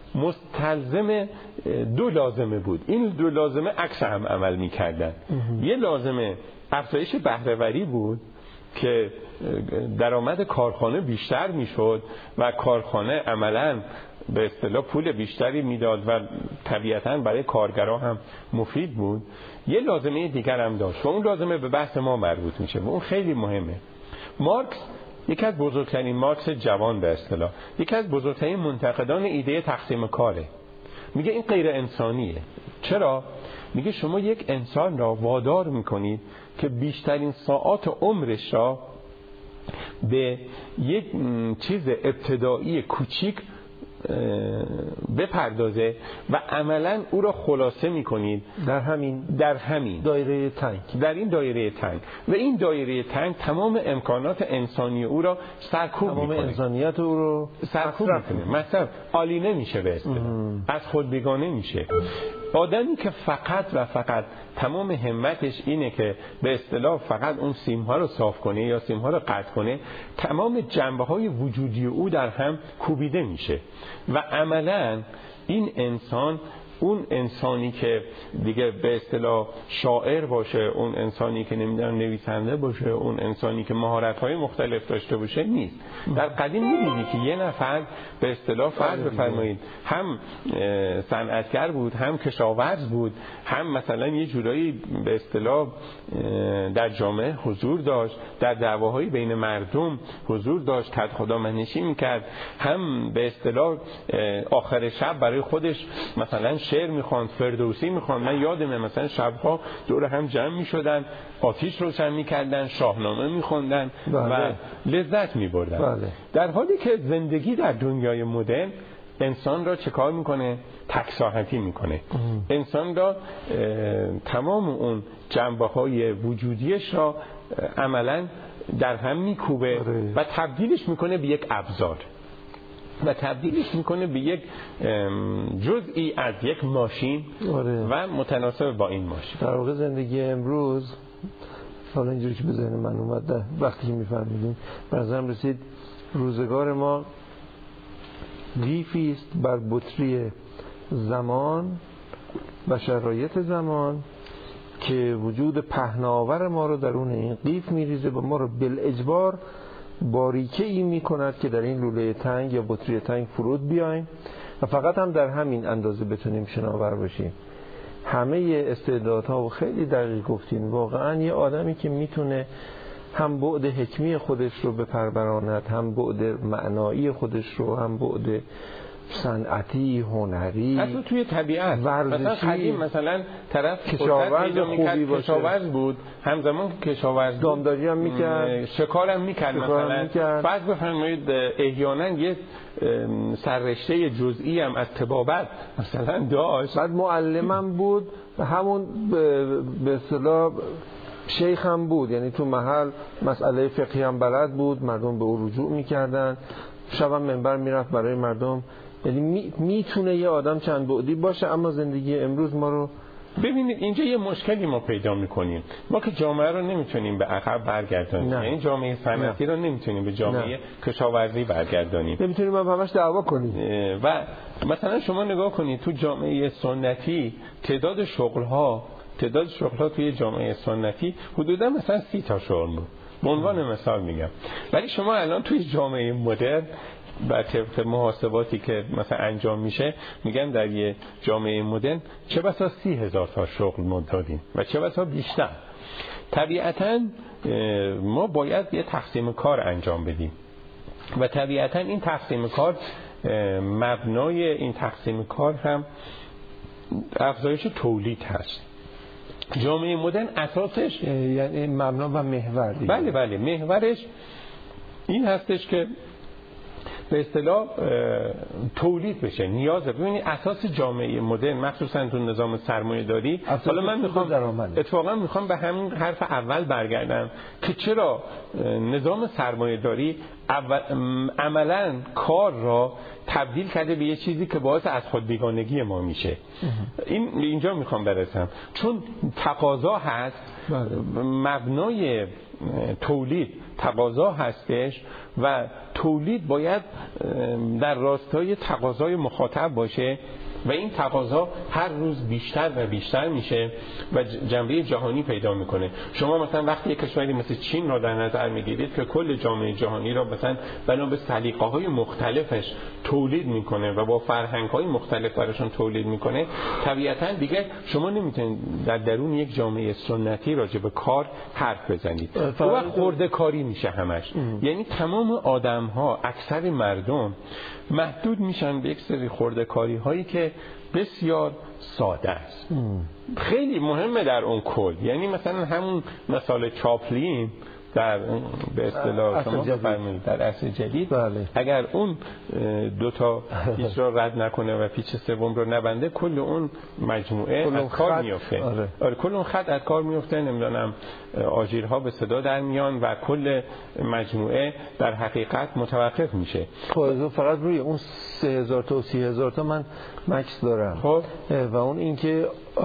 مستلزم دو لازمه بود. این دو لازمه عکس هم عمل می‌کردن. یه لازمه افزایش بهره‌وری بود که درآمد کارخانه بیشتر میشد و کارخانه عملاً به اصطلاح پول بیشتری میداد و طبیعتاً برای کارگرها هم مفید بود. یه لازمه دیگر هم داشت و اون لازمه به بحث ما مربوط میشه و اون خیلی مهمه. مارکس یکی از بزرگترین، مارکس جوان به اصطلاح، یکی از بزرگترین منتقدان ایده تقسیم کاره. میگه این غیر انسانیه. چرا؟ میگه شما یک انسان را وادار میکنید که بیشترین ساعات عمرش را به یک چیز ابتدایی کوچیک بپردازه و عملا او را خلاصه میکنید در همین دایره تنگ، در این دایره تنگ و این دایره تنگ تمام امکانات انسانی او را سرکوب میکنه، تمام انسانیت او رو سرکوب میکنه. مثلا عالی نمیشه، به اصطلاح از خود بیگانه میشه. آدمی که فقط و فقط تمام همتش اینه که به اصطلاح فقط اون سیم‌ها رو صاف کنه یا سیم‌ها رو قطع کنه، تمام جنبه‌های وجودی او در هم کوبیده میشه و عملاً این انسان، اون انسانی که دیگه به اصطلاح شاعر باشه، اون انسانی که نمیدونم نویسنده باشه، اون انسانی که مهارت‌های مختلف داشته باشه نیست. در قدیم می‌دیدی که یه نفر به اصطلاح فرض بفرمایید هم صنعتگر بود، هم کشاورز بود، هم مثلا یه جورایی به اصطلاح در جامعه حضور داشت، در دعواهای بین مردم حضور داشت، کد خدامنشی می‌کرد، هم به اصطلاح آخر شب برای خودش مثلا شعر میخواند، فردوسی میخواند. من یادمه مثلا شبها دور هم جمع میشدن، آتیش روشن میکردن، شاهنامه میخوندن و لذت میبردن. در حالی که زندگی در دنیای مدرن انسان را چه کار میکنه؟ تکساحتی میکنه. انسان را تمام اون جنبه‌های وجودیش را عملاً در هم میکوبه و تبدیلش میکنه به یک ابزار و تبدیلش میکنه به یک جزئی از یک ماشین و متناسب با این ماشین. در واقع زندگی امروز، حالا اینجوری که به ذهن من اومد وقتی که میفهمیدیم، به نظرم رسید روزگار ما قیفی است بر بطری زمان و شرایط زمان که وجود پهناور ما رو درون این قیف میریزه و ما رو بالاجبار باریکه ای می کند که در این لوله تنگ یا بطری تنگ فرود بیایم و فقط هم در همین اندازه بتونیم شناور باشیم. همه استعدادها و خیلی دقیق گفتین، واقعا یه آدمی که میتونه هم بعد حکمی خودش رو بپروراند، هم بعد معنایی خودش رو، هم بعد صنعتی، هنری، حتی توی طبیعت، ورزشی. مثلا قدیم مثلا طرف کشاورز خوبی باشه، کشاورز بود، همزمان کشاورز دامداری هم میکرد، شکار هم میکرد. مثلا فرض بفرمایید احیانا یه سررشته جزئی هم از طبابت مثلا داشت. بعد معلمم بود، همون به اصطلاح شیخ هم بود، یعنی تو محل مسئله فقهی هم بلد بود، مردم به او رجوع میکردن، شب هم منبر میرفت برای مردم. یعنی میتونه یه آدم چند بعدی باشه. اما زندگی امروز ما رو ببینید، اینجا یه مشکلی ما پیدا میکنیم. ما که جامعه رو نمیتونیم به عقب برگردانیم، یعنی جامعه صنعتی رو نمیتونیم به جامعه کشاورزی برگردانیم، نمیتونیم هم همش دعوا کنیم. و مثلا شما نگاه کنید تو جامعه سنتی تعداد شغل‌ها توی جامعه سنتی حدودا مثلا 30 تا شغل بود، به عنوان مثال میگم. ولی شما الان توی جامعه مدرن با طبق محاسباتی که مثلا انجام میشه، میگن در یه جامعه مدرن چه بسا 30,000 تا شغل ما داریم و چه بسا بیشتر. طبیعتاً ما باید یه تقسیم کار انجام بدیم و طبیعتاً این تقسیم کار، مبنای این تقسیم کار هم افزایش تولید هست. جامعه مدرن اساسش یعنی مبنا و محور دیگه. بله محورش این هستش که به اصطلاح تولید بشه. نیازه. ببینید اساس جامعه مدرن مخصوصا تو نظام سرمایه‌داری، حالا من اتفاقا میخوام به همین حرف اول برگردم که چرا نظام سرمایه‌داری عملاً کار را تبدیل کرده به یه چیزی که باعث از خود بیگانگی ما میشه. اینجا میخوام برسم، چون تقاضا هست، مبنای تولید تقاضا هستش و تولید باید در راستای تقاضای مخاطب باشه و این تقاضا هر روز بیشتر و بیشتر میشه و جنبه جهانی پیدا میکنه. شما مثلا وقتی یک کشوری مثل چین را در نظر میگیرید که کل جامعه جهانی را مثلا بنا به سلیقه‌های مختلفش تولید میکنه و با فرهنگ‌های مختلف براشون تولید میکنه، طبیعتاً دیگه شما نمیتونید در درون یک جامعه سنتی راجع به کار حرف بزنید. اون وقت خرده‌کاری میشه همش. یعنی تمام آدم‌ها، اکثر مردم محدود میشن به یک سری خرده‌کاری هایی که بسیار ساده است. خیلی مهمه در اون کل. یعنی مثلا همون مثال چاپلین در به اصطلاح شما فرمودید در عصر جدید، بله. اگر اون دوتا پیچ را رد نکنه و پیچ سوم رو نبنده، کل اون مجموعه از کار میفته. آره کل اون خط از کار میفته، نمیدونم آژیرها به صدا در میان و کل مجموعه در حقیقت متوقف میشه. خب فقط روی اون 3000 تا و 30000 تا من مکس دارم. خب و اون اینکه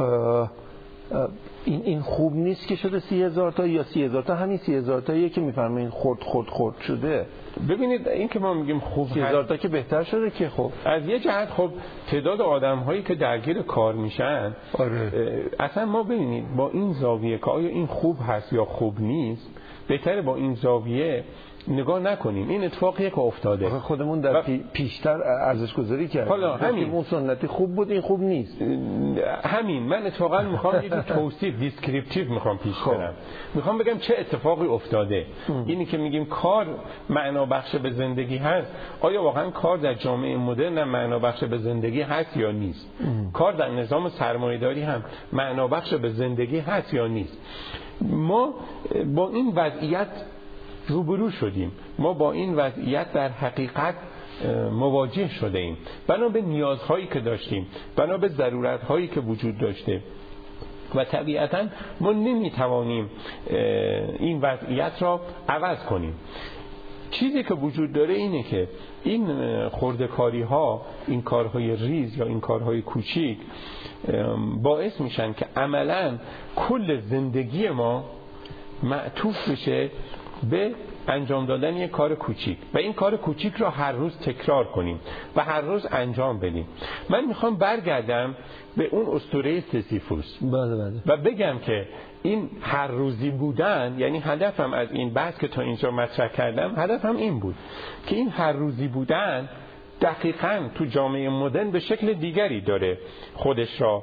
این خوب نیست که شده 30000 تا یا 30000 تا همین 30000 تاییه که میفرمایین خرد شده. ببینید این که ما میگیم خوب 30000 تا که بهتر شده که خب از یه جهت خب تعداد آدم هایی که درگیر کار میشن، اصلا ما ببینید با این زاویه که آیا این خوب هست یا خوب نیست، بهتره با این زاویه نگاه نکنیم. این اتفاقیه که افتاده، خودمون در پیشتر ارزش گذاری کردیم. حالا همین اون سنتی خوب بود، این خوب نیست. همین من اتفاقا میخوام یه توصیف دیسکریپتیو میخوام پیش برم. میخوام بگم چه اتفاقی افتاده. اینی که میگیم کار معنا بخش به زندگی هست، آیا واقعا کار در جامعه مدرن معنا بخش به زندگی هست یا نیست؟ کار در نظام سرمایه‌داری هم معنا بخش به زندگی هست یا نیست؟ ما با این وضعیت روبرو شدیم، ما با این وضعیت در حقیقت مواجه شده ایم، بنا به نیازهایی که داشتیم، بنا به ضرورتهایی که وجود داشته و طبیعتاً ما نمیتوانیم این وضعیت را عوض کنیم. چیزی که وجود داره اینه که این خرده‌کاری ها، این کارهای ریز یا این کارهای کوچیک باعث میشن که عملاً کل زندگی ما معطوف بشه به انجام دادن یک کار کوچیک و این کار کوچیک را هر روز تکرار کنیم و هر روز انجام بدیم. من میخوام برگردم به اون اسطوره سیسیفوس و بگم که این هر روزی بودن، یعنی هدفم از این بحث که تا اینجا مطرح کردم، هدفم این بود که این هر روزی بودن دقیقاً تو جامعه مدرن به شکل دیگری داره خودش را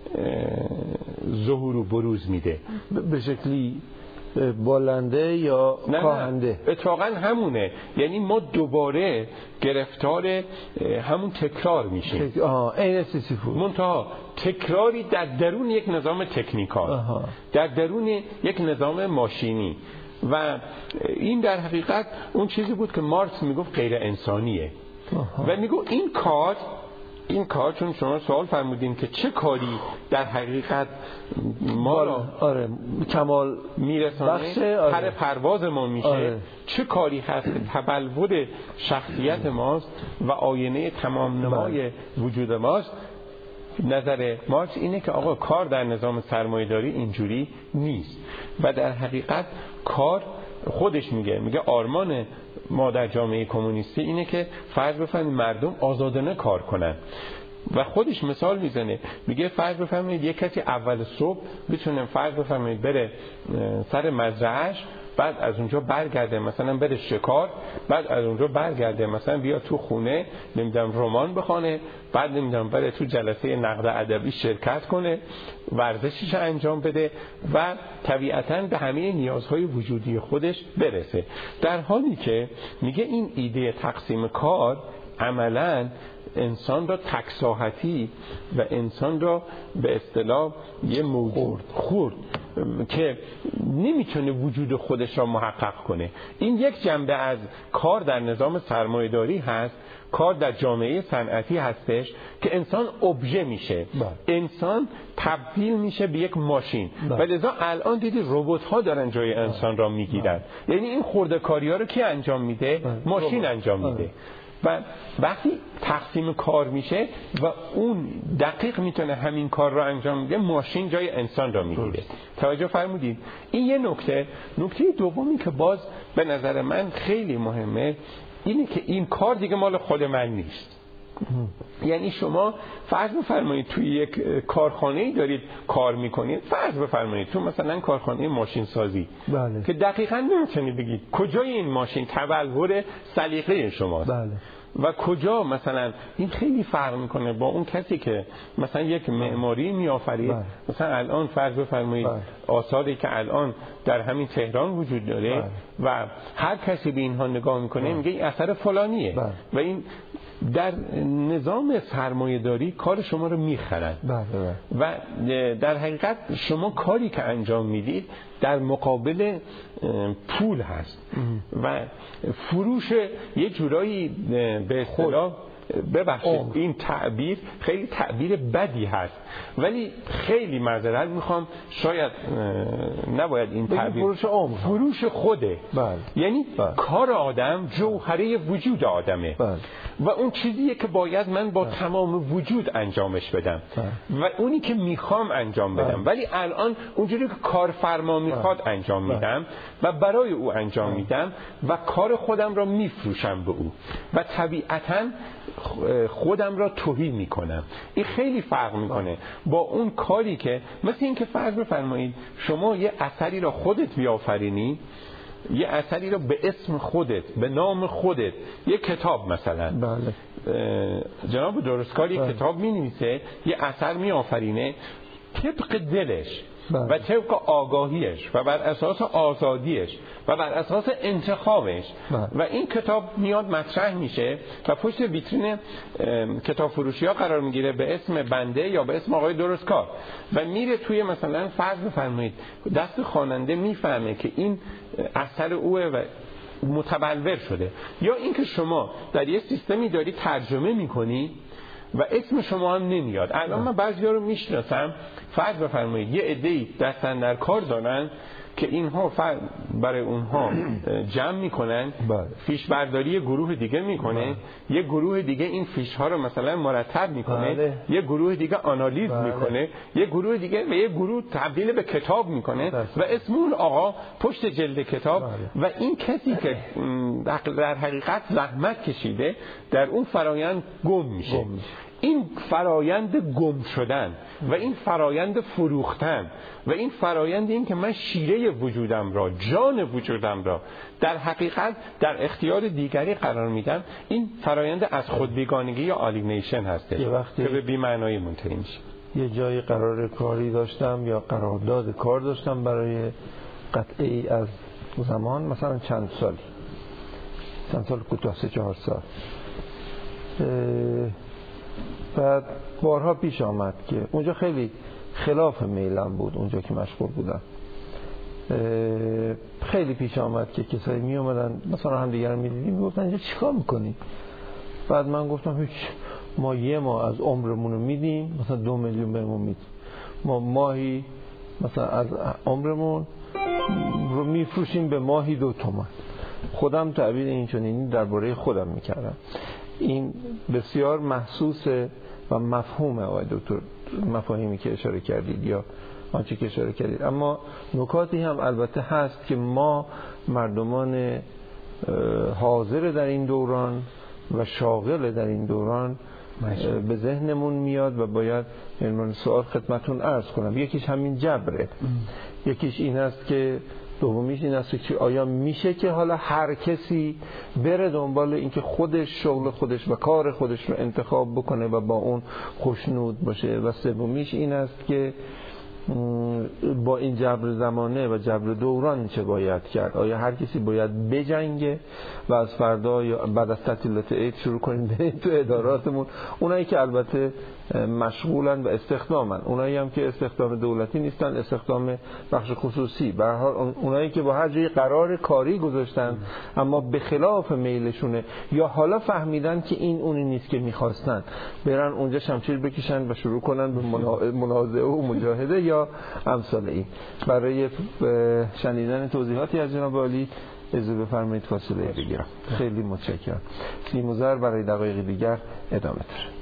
ظهور و بروز میده، به شکلی بالنده یا کاهنده. اتفاقا همونه، یعنی ما دوباره گرفتار همون تکرار میشیم. این سیسیفوس منتها تکراری در درون یک نظام تکنیکال، در درون یک نظام ماشینی و این در حقیقت اون چیزی بود که مارکس میگفت غیر انسانیه و میگفت این کار چون شما سوال فرمودین که چه کاری در حقیقت ما را کمال میرسانه، پر پرواز ما میشه، چه کاری هست که تبلور شخصیت ماست و آینه تمام نمای وجود ماست. نظر مارکس اینه که آقا کار در نظام سرمایه‌داری اینجوری نیست و در حقیقت کار خودش میگه آرمان ما در جامعه کمونیستی اینه که فرض بفرمایید مردم آزادانه کار کنن و خودش مثال میزنه، میگه فرض بفرمایید یک کسی اول صبح بتونه فرض بفرمایید بره سر مزرعه‌اش، بعد از اونجا برگرده مثلا بره شکار، بعد از اونجا برگرده مثلا بیا تو خونه نمیدونم رمان بخونه، بعد نمیدونم بره تو جلسه نقد ادبی شرکت کنه، ورزشش انجام بده و طبیعتاً به همه نیازهای وجودی خودش برسه. در حالی که میگه این ایده تقسیم کار عملاً انسان را تکساحتی و انسان را به اصطلاح یه موجود خورد که نمیتونه وجود خودش را محقق کنه. این یک جنبه از کار در نظام سرمایه‌داری هست، کار در جامعه صنعتی هستش که انسان ابژه میشه، انسان تبدیل میشه به یک ماشین و لذا الان دیدی ربات‌ها دارن جای انسان را میگیرن. یعنی این خرده‌کاری‌ها رو کی انجام میده؟ ماشین انجام میده. و وقتی تقسیم کار میشه و اون دقیق میتونه همین کار رو انجام میده، ماشین جای انسان را میگیره. توجه فرمودید؟ این یه نکته دومی که باز به نظر من خیلی مهمه اینه که این کار دیگه مال خود من نیست. یعنی شما فرض بفرمایید توی یک کارخانه‌ای دارید کار میکنید، فرض بفرمایید تو مثلا کارخانه ماشین سازی که دقیقاً نمیتونید بگید کجای این ماشین تبلور سلیقه شماست و کجا مثلا این خیلی فرق میکنه با اون کسی که مثلا یک معماری میآفرید. مثلا الان فرض بفرمایید آثاری که الان در همین تهران وجود داره و هر کسی به اینها نگاه میکنه میگه این اثر فلانیه و این در نظام سرمایه‌داری کار شما رو میخرن و در حقیقت شما کاری که انجام میدید در مقابل پول هست و فروش یه جورایی به اصطلاح ببخشید این تعبیر خیلی تعبیر بدی هست ولی خیلی معذرت میخوام، شاید نباید این تعبیر فروش خوده. یعنی کار آدم جوهره وجود آدمه و اون چیزیه که باید من با تمام وجود انجامش بدم و اونی که میخوام انجام بدم ولی الان اونجوری که کارفرما میخواد انجام میدم و برای او انجام میدم و کار خودم را میفروشم به او و طبیعتاً خودم را توهین میکنم. این خیلی فرق میکنه با اون کاری که مثل این که فرض بفرمایید شما یه اثری را خودت بیافرینی، یه اثری را به اسم خودت، به نام خودت، یه کتاب مثلا جناب درستکار یه کتاب می‌نویسه، یه اثر میآفرینه طبق دلش و طبق آگاهیش و بر اساس آزادیش و بر اساس انتخابش و این کتاب میاد مطرح میشه و پشت ویترین کتاب فروشی ها قرار میگیره به اسم بنده یا به اسم آقای درستکار و میره توی مثلا فرض بفرمایید دست خواننده میفهمه که این اثر اوه و متبلور شده. یا اینکه شما در یه سیستمی داری ترجمه میکنی و اسم شما هم نمیاد. الان من بعضی‌ها رو میشناسم، فرض بفرمایید یه عده‌ای دستن در کار دارن که اینها برای اونها جمع میکنن، فیش برداری گروه دیگه میکنه، یه گروه دیگه این فیش ها رو مثلا مرتب میکنه، یه گروه دیگه آنالیز میکنه، یه گروه دیگه و یه گروه تبدیل به کتاب میکنه و اسم اون آقا پشت جلد کتاب و این کسی که در حقیقت زحمت کشیده در اون فرایند گم میشه. این فرایند گم شدن و این فرایند فروختن و این فرایند این که من شیره وجودم را، جان وجودم را در حقیقت در اختیار دیگری قرار میدم، این فرایند از خودبیگانگی یا آلینیشن هستش که به بی‌معنایی منتهی میشه. یه جایی قرار کاری داشتم یا قرارداد کار داشتم برای قطعی از زمان، مثلا چند سال کوتاه 3-4 سال، بعد بارها پیش آمد که اونجا خیلی خلاف میلم بود، اونجا که مشغول بودم خیلی پیش آمد که کسایی می اومدن مثلا هم دیگر می دیدیم گفتن اینجا چیکار میکنی؟ بعد من گفتم هیچ، ما یه ماه از عمرمون رو میدیم، مثلا 2 میلیون بهمون میدیم، ما ماهی مثلا از عمرمون رو میفروشیم به ماهی 2 تومان. خودم تعبیر این چنینی درباره خودم میکردم. این بسیار محسوسه و مفهومه آقای دکتر، مفاهیمی که اشاره کردید یا آنچه که اشاره کردید. اما نکاتی هم البته هست که ما مردمان حاضر در این دوران و شاغل در این دوران به ذهنمون میاد و باید من سوال خدمتون عرض کنم. یکیش همین جبره، یکیش این است که دومیش این است که آیا میشه که حالا هر کسی بره دنبال اینکه خودش شغل خودش و کار خودش رو انتخاب بکنه و با اون خوشنود باشه، و سومیش این است که با این جبر زمانه و جبر دوران چه باید کرد؟ آیا هر کسی باید بجنگه و از فردا یا بعد از تعطیلات عید شروع کنیم تو اداراتمون؟ اونایی که البته مشغولن و استخدامن، اونایی هم که استخدام دولتی نیستن، استخدام بخش خصوصی، به هر حال اونایی که با هر جای قرار کاری گذاشتن اما به خلاف میلشونه یا حالا فهمیدن که این اونی نیست که میخواستن، برن اونجا شمشیر بکشن و شروع کنن به منازعه و مجاهده یا امثال این. برای شنیدن توضیحاتی از جناب عالی اجازه بفرمایید فاصله بگیرم. خیلی متشکرم. سیم و زر برای دقایق دیگر ادامه داره.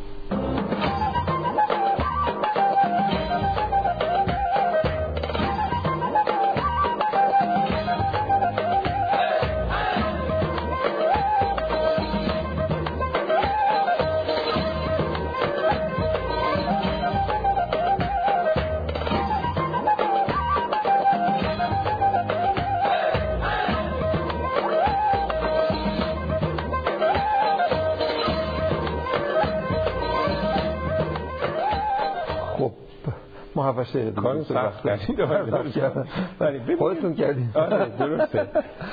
کار سخت کردید خودتون کردید. آره درسته.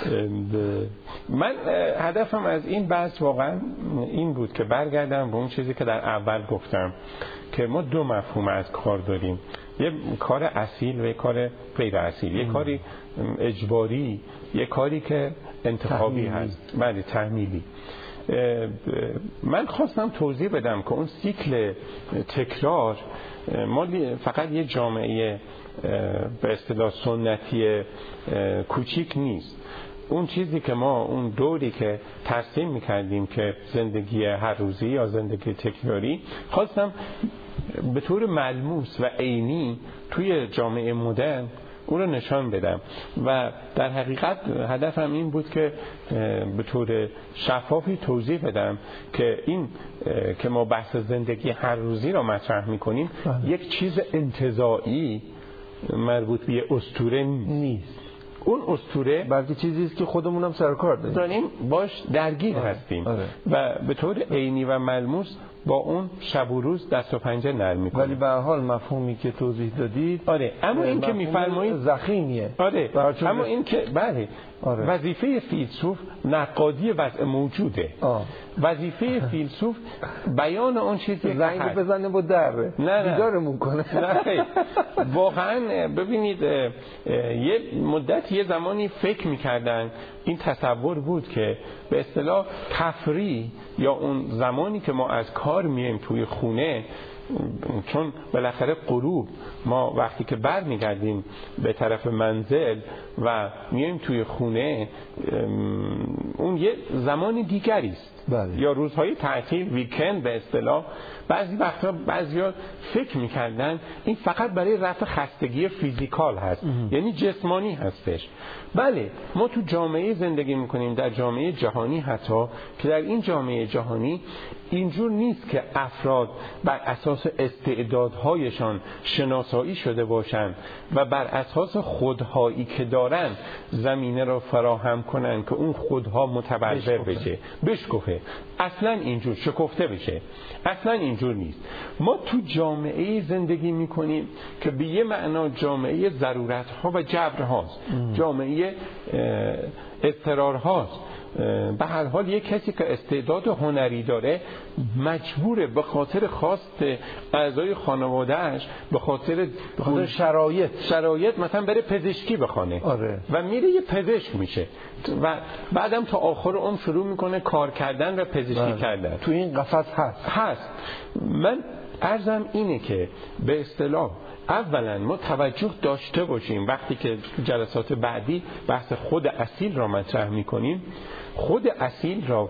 من هدفم از این بحث واقعا این بود که برگردم به اون چیزی که در اول گفتم که ما دو مفهوم از کار داریم، یه کار اصیل و یه کار غیر اصیل، یه کاری اجباری، یه کاری که انتخابی هست، بله تحمیلی. من خواستم توضیح بدم که اون سیکل تکرار ما فقط یه جامعه به اصطلاح سنتی کوچیک نیست. اون چیزی که ما اون دوری که ترسیم میکردیم که زندگی هر روزی یا زندگی تکراری، خواستم به طور ملموس و عینی توی جامعه مدرن اون رو نشان بدم و در حقیقت هدفم این بود که به طور شفافی توضیح بدم که این که ما بحث زندگی هر روزی را مطرح میکنیم یک چیز انتزاعی مربوط به اسطوره نیست. اون اسطوره بلکه چیزی است که خودمون هم سرکار داریم باش درگیر هستیم و به طور عینی و ملموس با اون شب و روز دست و پنجه نرم می‌کنیم. ولی به هر حال مفهومی که توضیح دادید اما این که می‌فرمایید ضخیمیه. اما این که بله وظیفه فیلسوف نقادی وضع موجوده. وظیفه فیلسوف بیان اون چیزی که زنگ بزنه با دره بیدارمون کنه. نه واقعا ببینید یه مدت یه زمانی فکر می‌کردن این تصور بود که به اصطلاح تفریح یا اون زمانی که ما از کار میایم توی خونه، چون بالاخره غروب ما وقتی که برمیگردیم به طرف منزل و میایم توی خونه اون یه زمان دیگری است. یا روزهای تعطیل ویکند به اصطلاح بعضی وقتا بعضیا فکر میکردن این فقط برای رفع خستگی فیزیکال هست، یعنی جسمانی هستش. بله ما تو جامعه زندگی میکنیم، در جامعه جهانی حتی، که در این جامعه جهانی اینجور نیست که افراد بر اساس استعدادهایشان شناسایی شده باشند و بر اساس خودهایی که دارن زمینه را فراهم کنن که اون خودها متبلور بشه، بشکفه، اصلا اینجور شکفته بشه، اصلا اینجور نیست. ما تو جامعه زندگی میکنیم که به یه معنا جامعه ضرورتها و جبرهاست، جامعه اضطرارهاست. به هر حال یک کسی که استعداد هنری داره مجبوره به خاطر خواست اعضای خانواده‌اش، به خاطر شرایط مثلا بره پزشکی بخونه و میره یه پزشک میشه و بعدم تا آخر عمر شروع میکنه کار کردن و پزشکی کردن. تو این قفس هست. من عرضم اینه که به اصطلاح اولا ما توجه داشته باشیم وقتی که جلسات بعدی بحث خود اصیل را مطرح میکنیم، خود اصیل را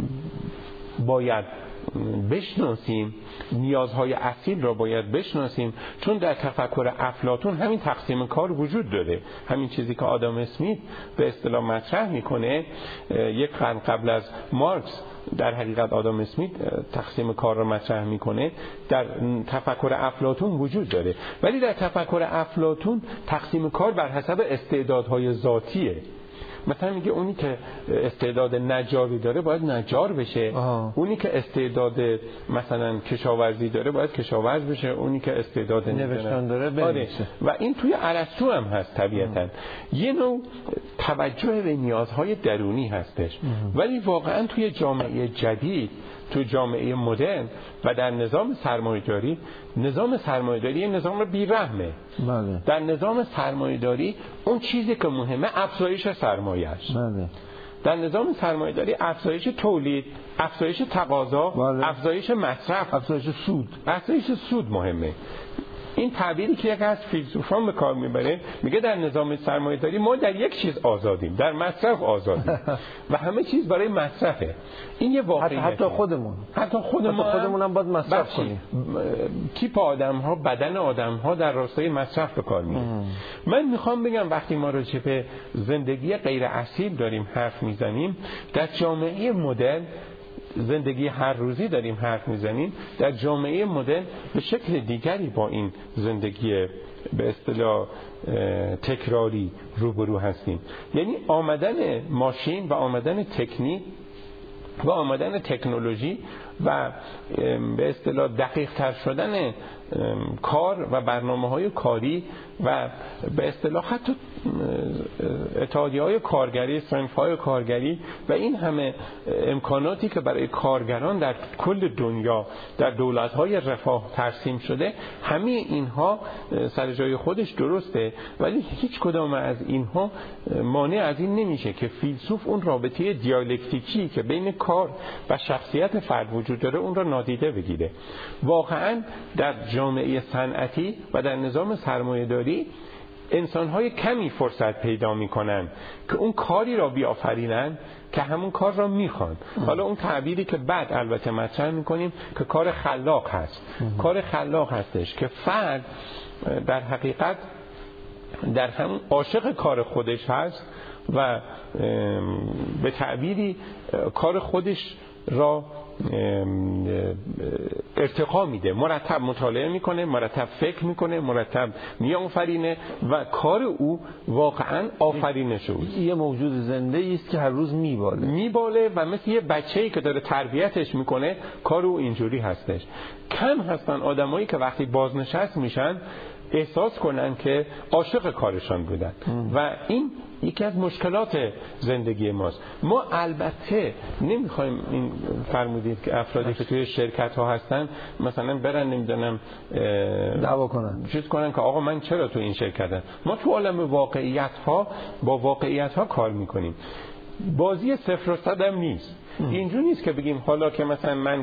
باید بشناسیم، نیازهای اصیل را باید بشناسیم، چون در تفکر افلاطون همین تقسیم کار وجود داره. همین چیزی که آدام اسمیت به اصطلاح مطرح میکنه یک قرن قبل از مارکس، در حقیقت آدام اسمیت تقسیم کار را مطرح میکنه، در تفکر افلاطون وجود داره. ولی در تفکر افلاطون تقسیم کار بر حسب استعدادهای ذاتیه. مثلا میگه اونی که استعداد نجاری داره باید نجار بشه، اونی که استعداد مثلا کشاورزی داره باید کشاورز بشه، اونی که استعداد نوشتن داره بنویسه. و این توی ارسطو هم هست طبیعتاً. یه نوع توجه به نیازهای درونی هستش. ولی واقعاً توی جامعه جدید، تو جامعه مدرن و در نظام سرمایه‌داری، نظام سرمایه‌داری نظام بی‌رحمه. بله. در نظام سرمایه‌داری اون چیزی که مهمه افزایش سرمایه است. بله. در نظام سرمایه‌داری افزایش تولید، افزایش تقاضا، بله. افزایش مصرف، افزایش سود مهمه. این تعبیری که یک از فیلسوفان به کار میبره، میگه در نظام سرمایه‌داری ما در یک چیز آزادیم، در مصرف آزادیم و همه چیز برای مصرفه. این یه واقعیته. حتی خودمون هم باید مصرف کنیم. تیپ آدم‌ها، بدن آدم‌ها در راستای مصرف به کار میره. من میخوام بگم وقتی ما راجع به زندگی غیر اصیل داریم حرف میزنیم، در جامعه مدرن زندگی هر روزی داریم حرف میزنیم، در جامعه مدرن به شکل دیگری با این زندگی به اصطلاح تکراری روبرو هستیم. یعنی آمدن ماشین و آمدن تکنیک و آمدن تکنولوژی و به اصطلاح دقیق تر شدن کار و برنامه‌های کاری و به اصطلاح حتی اتحادیه‌های کارگری، صنف‌های کارگری و این همه امکاناتی که برای کارگران در کل دنیا در دولت‌های رفاه ترسیم شده، همه اینها سر جای خودش درسته، ولی هیچ کدام از اینها مانع از این نمیشه که فیلسوف اون رابطه دیالکتیکی که بین کار و شخصیت فرد وجود داره اون را نادیده بگیره. واقعاً در جامعه صنعتی و در نظام سرمایه‌داری انسان‌های کمی فرصت پیدا می‌کنن که اون کاری را بیافرینن که همون کار را میخوان. حالا اون تعبیری که بعد البته مطرح می‌کنیم که کار خلاق هست. کار خلاق هستش که فرد در حقیقت در همون عاشق کار خودش هست و به تعبیری کار خودش را ارتقا میده، مرتب مطالعه میکنه، مرتب فکر میکنه، مرتب میآفرینه و کار او واقعا آفرینش اوست. یه موجود زنده است که هر روز میباله و مثل یه بچه‌ای که داره تربیتش میکنه کار او اینجوری هستش. کم هستن آدمایی که وقتی بازنشست میشن احساس کنن که عاشق کارشان بودن و این یکی از مشکلات زندگی ماست. ما البته نمیخوایم این فرمودید که افرادی که توی شرکت ها هستن مثلا برن نمیدونم دعوا کنن چیز کنن که آقا من چرا تو این شرکتم. ما تو عالم واقعیت ها با واقعیت ها کار میکنیم. بازی 0 و 100 هم نیست. اینجوری نیست که بگیم حالا که مثلا من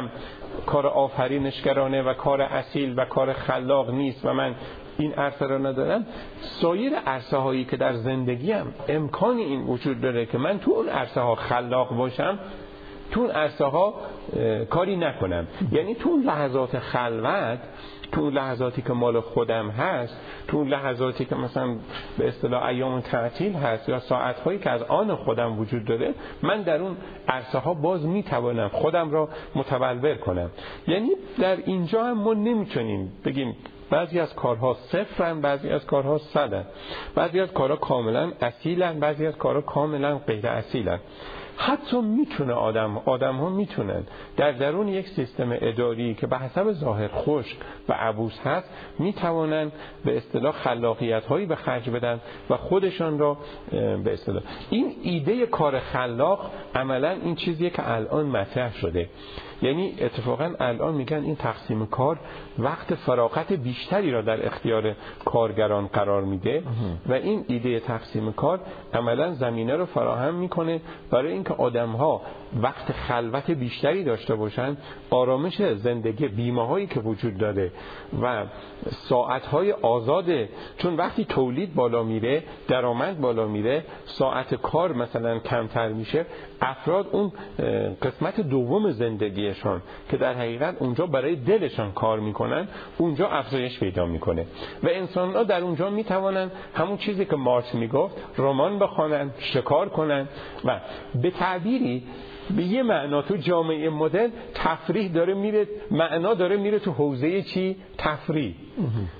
کار آفرینشگرانه و کار اصیل و کار خلاق نیست و من این عرصه را ندارم، سایر عرصه هایی که در زندگیم امکان این وجود داره که من تو اون عرصه ها خلاق باشم، تو اون عرصه ها کاری نکنم. یعنی تو اون لحظات خلوت، تو اون لحظاتی که مال خودم هست، تو اون لحظاتی که مثلا به اصطلاح ایام تعطیل هست یا ساعت‌هایی که از آن خودم وجود داره، من در اون عرصه ها باز میتوانم خودم را متبلور کنم. یعنی در اینجا هم ما نمیتونیم بگیم بعضی از کارها صفرن، بعضی از کارها صدن، بعضی از کارها کاملا اصیلن، بعضی از کارها کاملا غیر اصیلن. حتی میتونه آدم ها میتونن در درون یک سیستم اداری که به حسب ظاهر خشک و عبوس هست میتوانن به اصطلاح خلاقیت هایی به خرج بدن و خودشان را به اصطلاح این ایده کار خلاق عملا این چیزیه که الان مطرح شده. یعنی اتفاقا الان میگن این تقسیم کار وقت فراغت بیشتری را در اختیار کارگران قرار میده و این ایده تقسیم کار عملا زمینه رو فراهم میکنه برای اینکه آدم‌ها وقت خلوت بیشتری داشته باشن، آرامش زندگی، بیمه‌هایی که وجود داره و ساعت‌های آزاده، چون وقتی تولید بالا میره، درآمد بالا میره، ساعت کار مثلا کمتر میشه، افراد اون قسمت دوم زندگیشان که در حقیقت اونجا برای دلشان کار میکنن اونجا افزایش پیدا میکنه و انسان‌ها در اونجا میتوانن همون چیزی که مارکس میگفت رمان بخوانن، شکار کنن و به تعبیری به یه معنا تو جامعه مدرن تفریح داره میره، معنا داره میره تو حوزه چی؟ تفریح.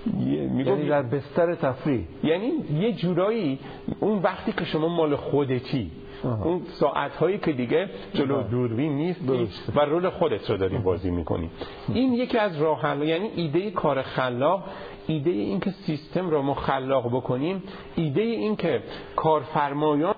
یعنی در بستر تفریح، یعنی یه جورایی اون وقتی که شما مال خودتی، اون ساعت‌هایی که دیگه جلو دوربین نیستی و رول خودت رو داری بازی می‌کنی. این یکی از راه‌ها، یعنی ایده کار خلاق، ایده این که سیستم رو ما خلاق بکنیم، ایده این که کارفرمایان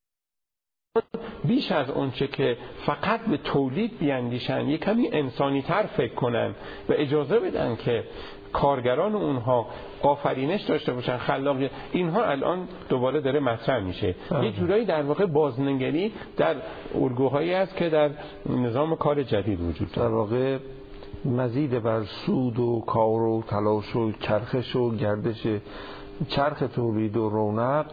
بیش از اونچه که فقط به تولید بیاندیشن، یک کمی انسانی تر فکر کنن و اجازه بدن که کارگران اونها آفرینش داشته باشن، خلاقیت، اینها الان دوباره داره مطرح میشه. یه جورایی در واقع بازنگری در الگوهایی است که در نظام کار جدید وجود داره. در واقع مزید بر سود و کار و تلاش و چرخش و گردش چرخ تولید و رونق،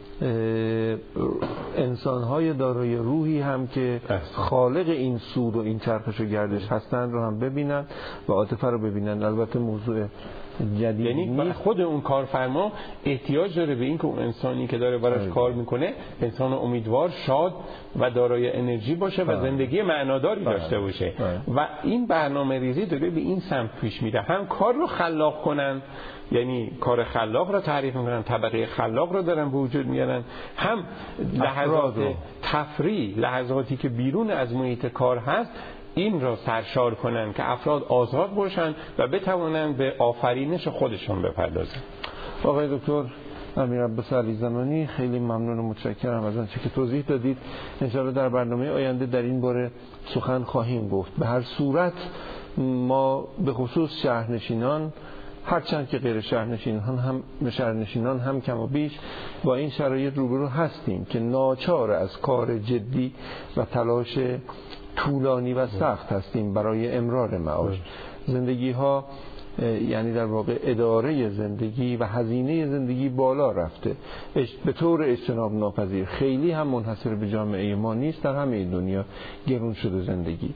انسان‌های دارای روحی هم که خالق این سود و این چرخش و گردش هستند رو هم ببینن و عاطفه رو ببینن. البته موضوع جدید یعنی خود اون کارفرما احتیاج داره به این که اون انسانی که داره براش کار میکنه انسان امیدوار، شاد و دارای انرژی باشه و زندگی معناداری داشته باشه و این برنامه ریزی داره به این سمت پیش میره. هم کار رو خلاق کنن، یعنی کار خلاق رو تعریف میکنن، طبقه خلاق رو دارن به وجود میارن، هم لحظات تفریح، لحظاتی که بیرون از محیط کار هست این را سرشار کنن که افراد آزاد باشن و بتوانن به آفرینش خودشون بپردازن. آقای دکتر امیر عباس علیزمانی، خیلی ممنون و متشکرم از آنچه که توضیح دادید. انشاءالله در برنامه آینده در این باره سخن خواهیم گفت. به هر صورت ما به خصوص شهرنشینان، هرچند که غیر شهرنشینان هم کم و بیش با این شرایط روبرو هستیم که ناچار از کار جدی و تلاش طولانی و سخت هستیم برای امرار معاش. زندگی ها، یعنی در واقع اداره زندگی و هزینه زندگی بالا رفته به طور اجتناب ناپذیر. خیلی هم منحصر به جامعه ما نیست، در همه دنیا گرون شده زندگی.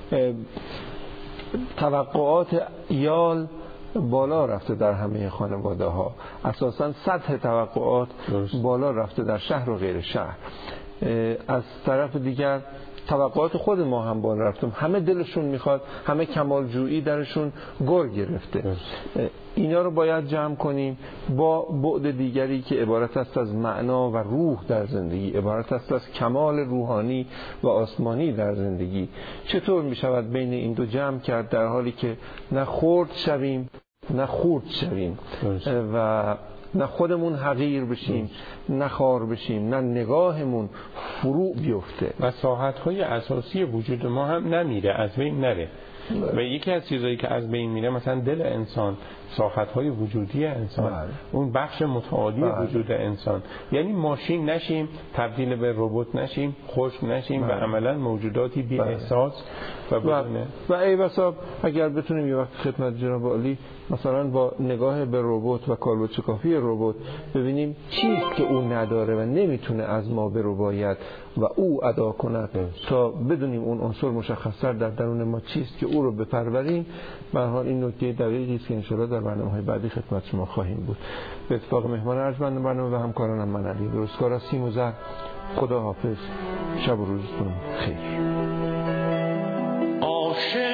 توقعات ایال بالا رفته در همه خانواده ها، اساساً سطح توقعات بالا رفته در شهر و غیر شهر. از طرف دیگر توقعات خود ما هم بالا رفتم، همه دلشون میخواد، همه کمال جویی درشون گر گرفته. اینا رو باید جمع کنیم با بعد دیگری که عبارت است از معنا و روح در زندگی، عبارت است از کمال روحانی و آسمانی در زندگی. چطور میشود بین این دو جمع کرد در حالی که نه خرد شویم نه خورد شویم و نه خودمون حقیر بشیم نه خار بشیم، نه نگاهمون فرو بیفته و ساحت‌های اساسی وجود ما هم نمیره، از بین نره. و یکی از چیزایی که از بین میره مثلا دل انسان، ساحت‌های وجودی انسان، اون بخش متعالی وجود انسان. یعنی ماشین نشیم، تبدیل به ربات نشیم، خشک نشیم و عملاً موجوداتی بی احساس و ای بسا اگر بتونیم یه وقت خدمت جناب عالی مثلا با نگاه به ربات و کالبدشکافی ربات ببینیم چیست که او نداره و نمیتونه از ما برباید و او ادا کند تا بدونیم اون عنصر مشخص‌تر در درون ما چیست که او رو بپروریم. به هر حال این نکته دقیقی است که ان شاءالله در برنامه‌های بعدی خدمت شما خواهیم بود. به اتفاق مهمان ارجمند برنامه و همکارانم من علی درستکار هستیم و خدا حافظ. شب و روزتون خیر.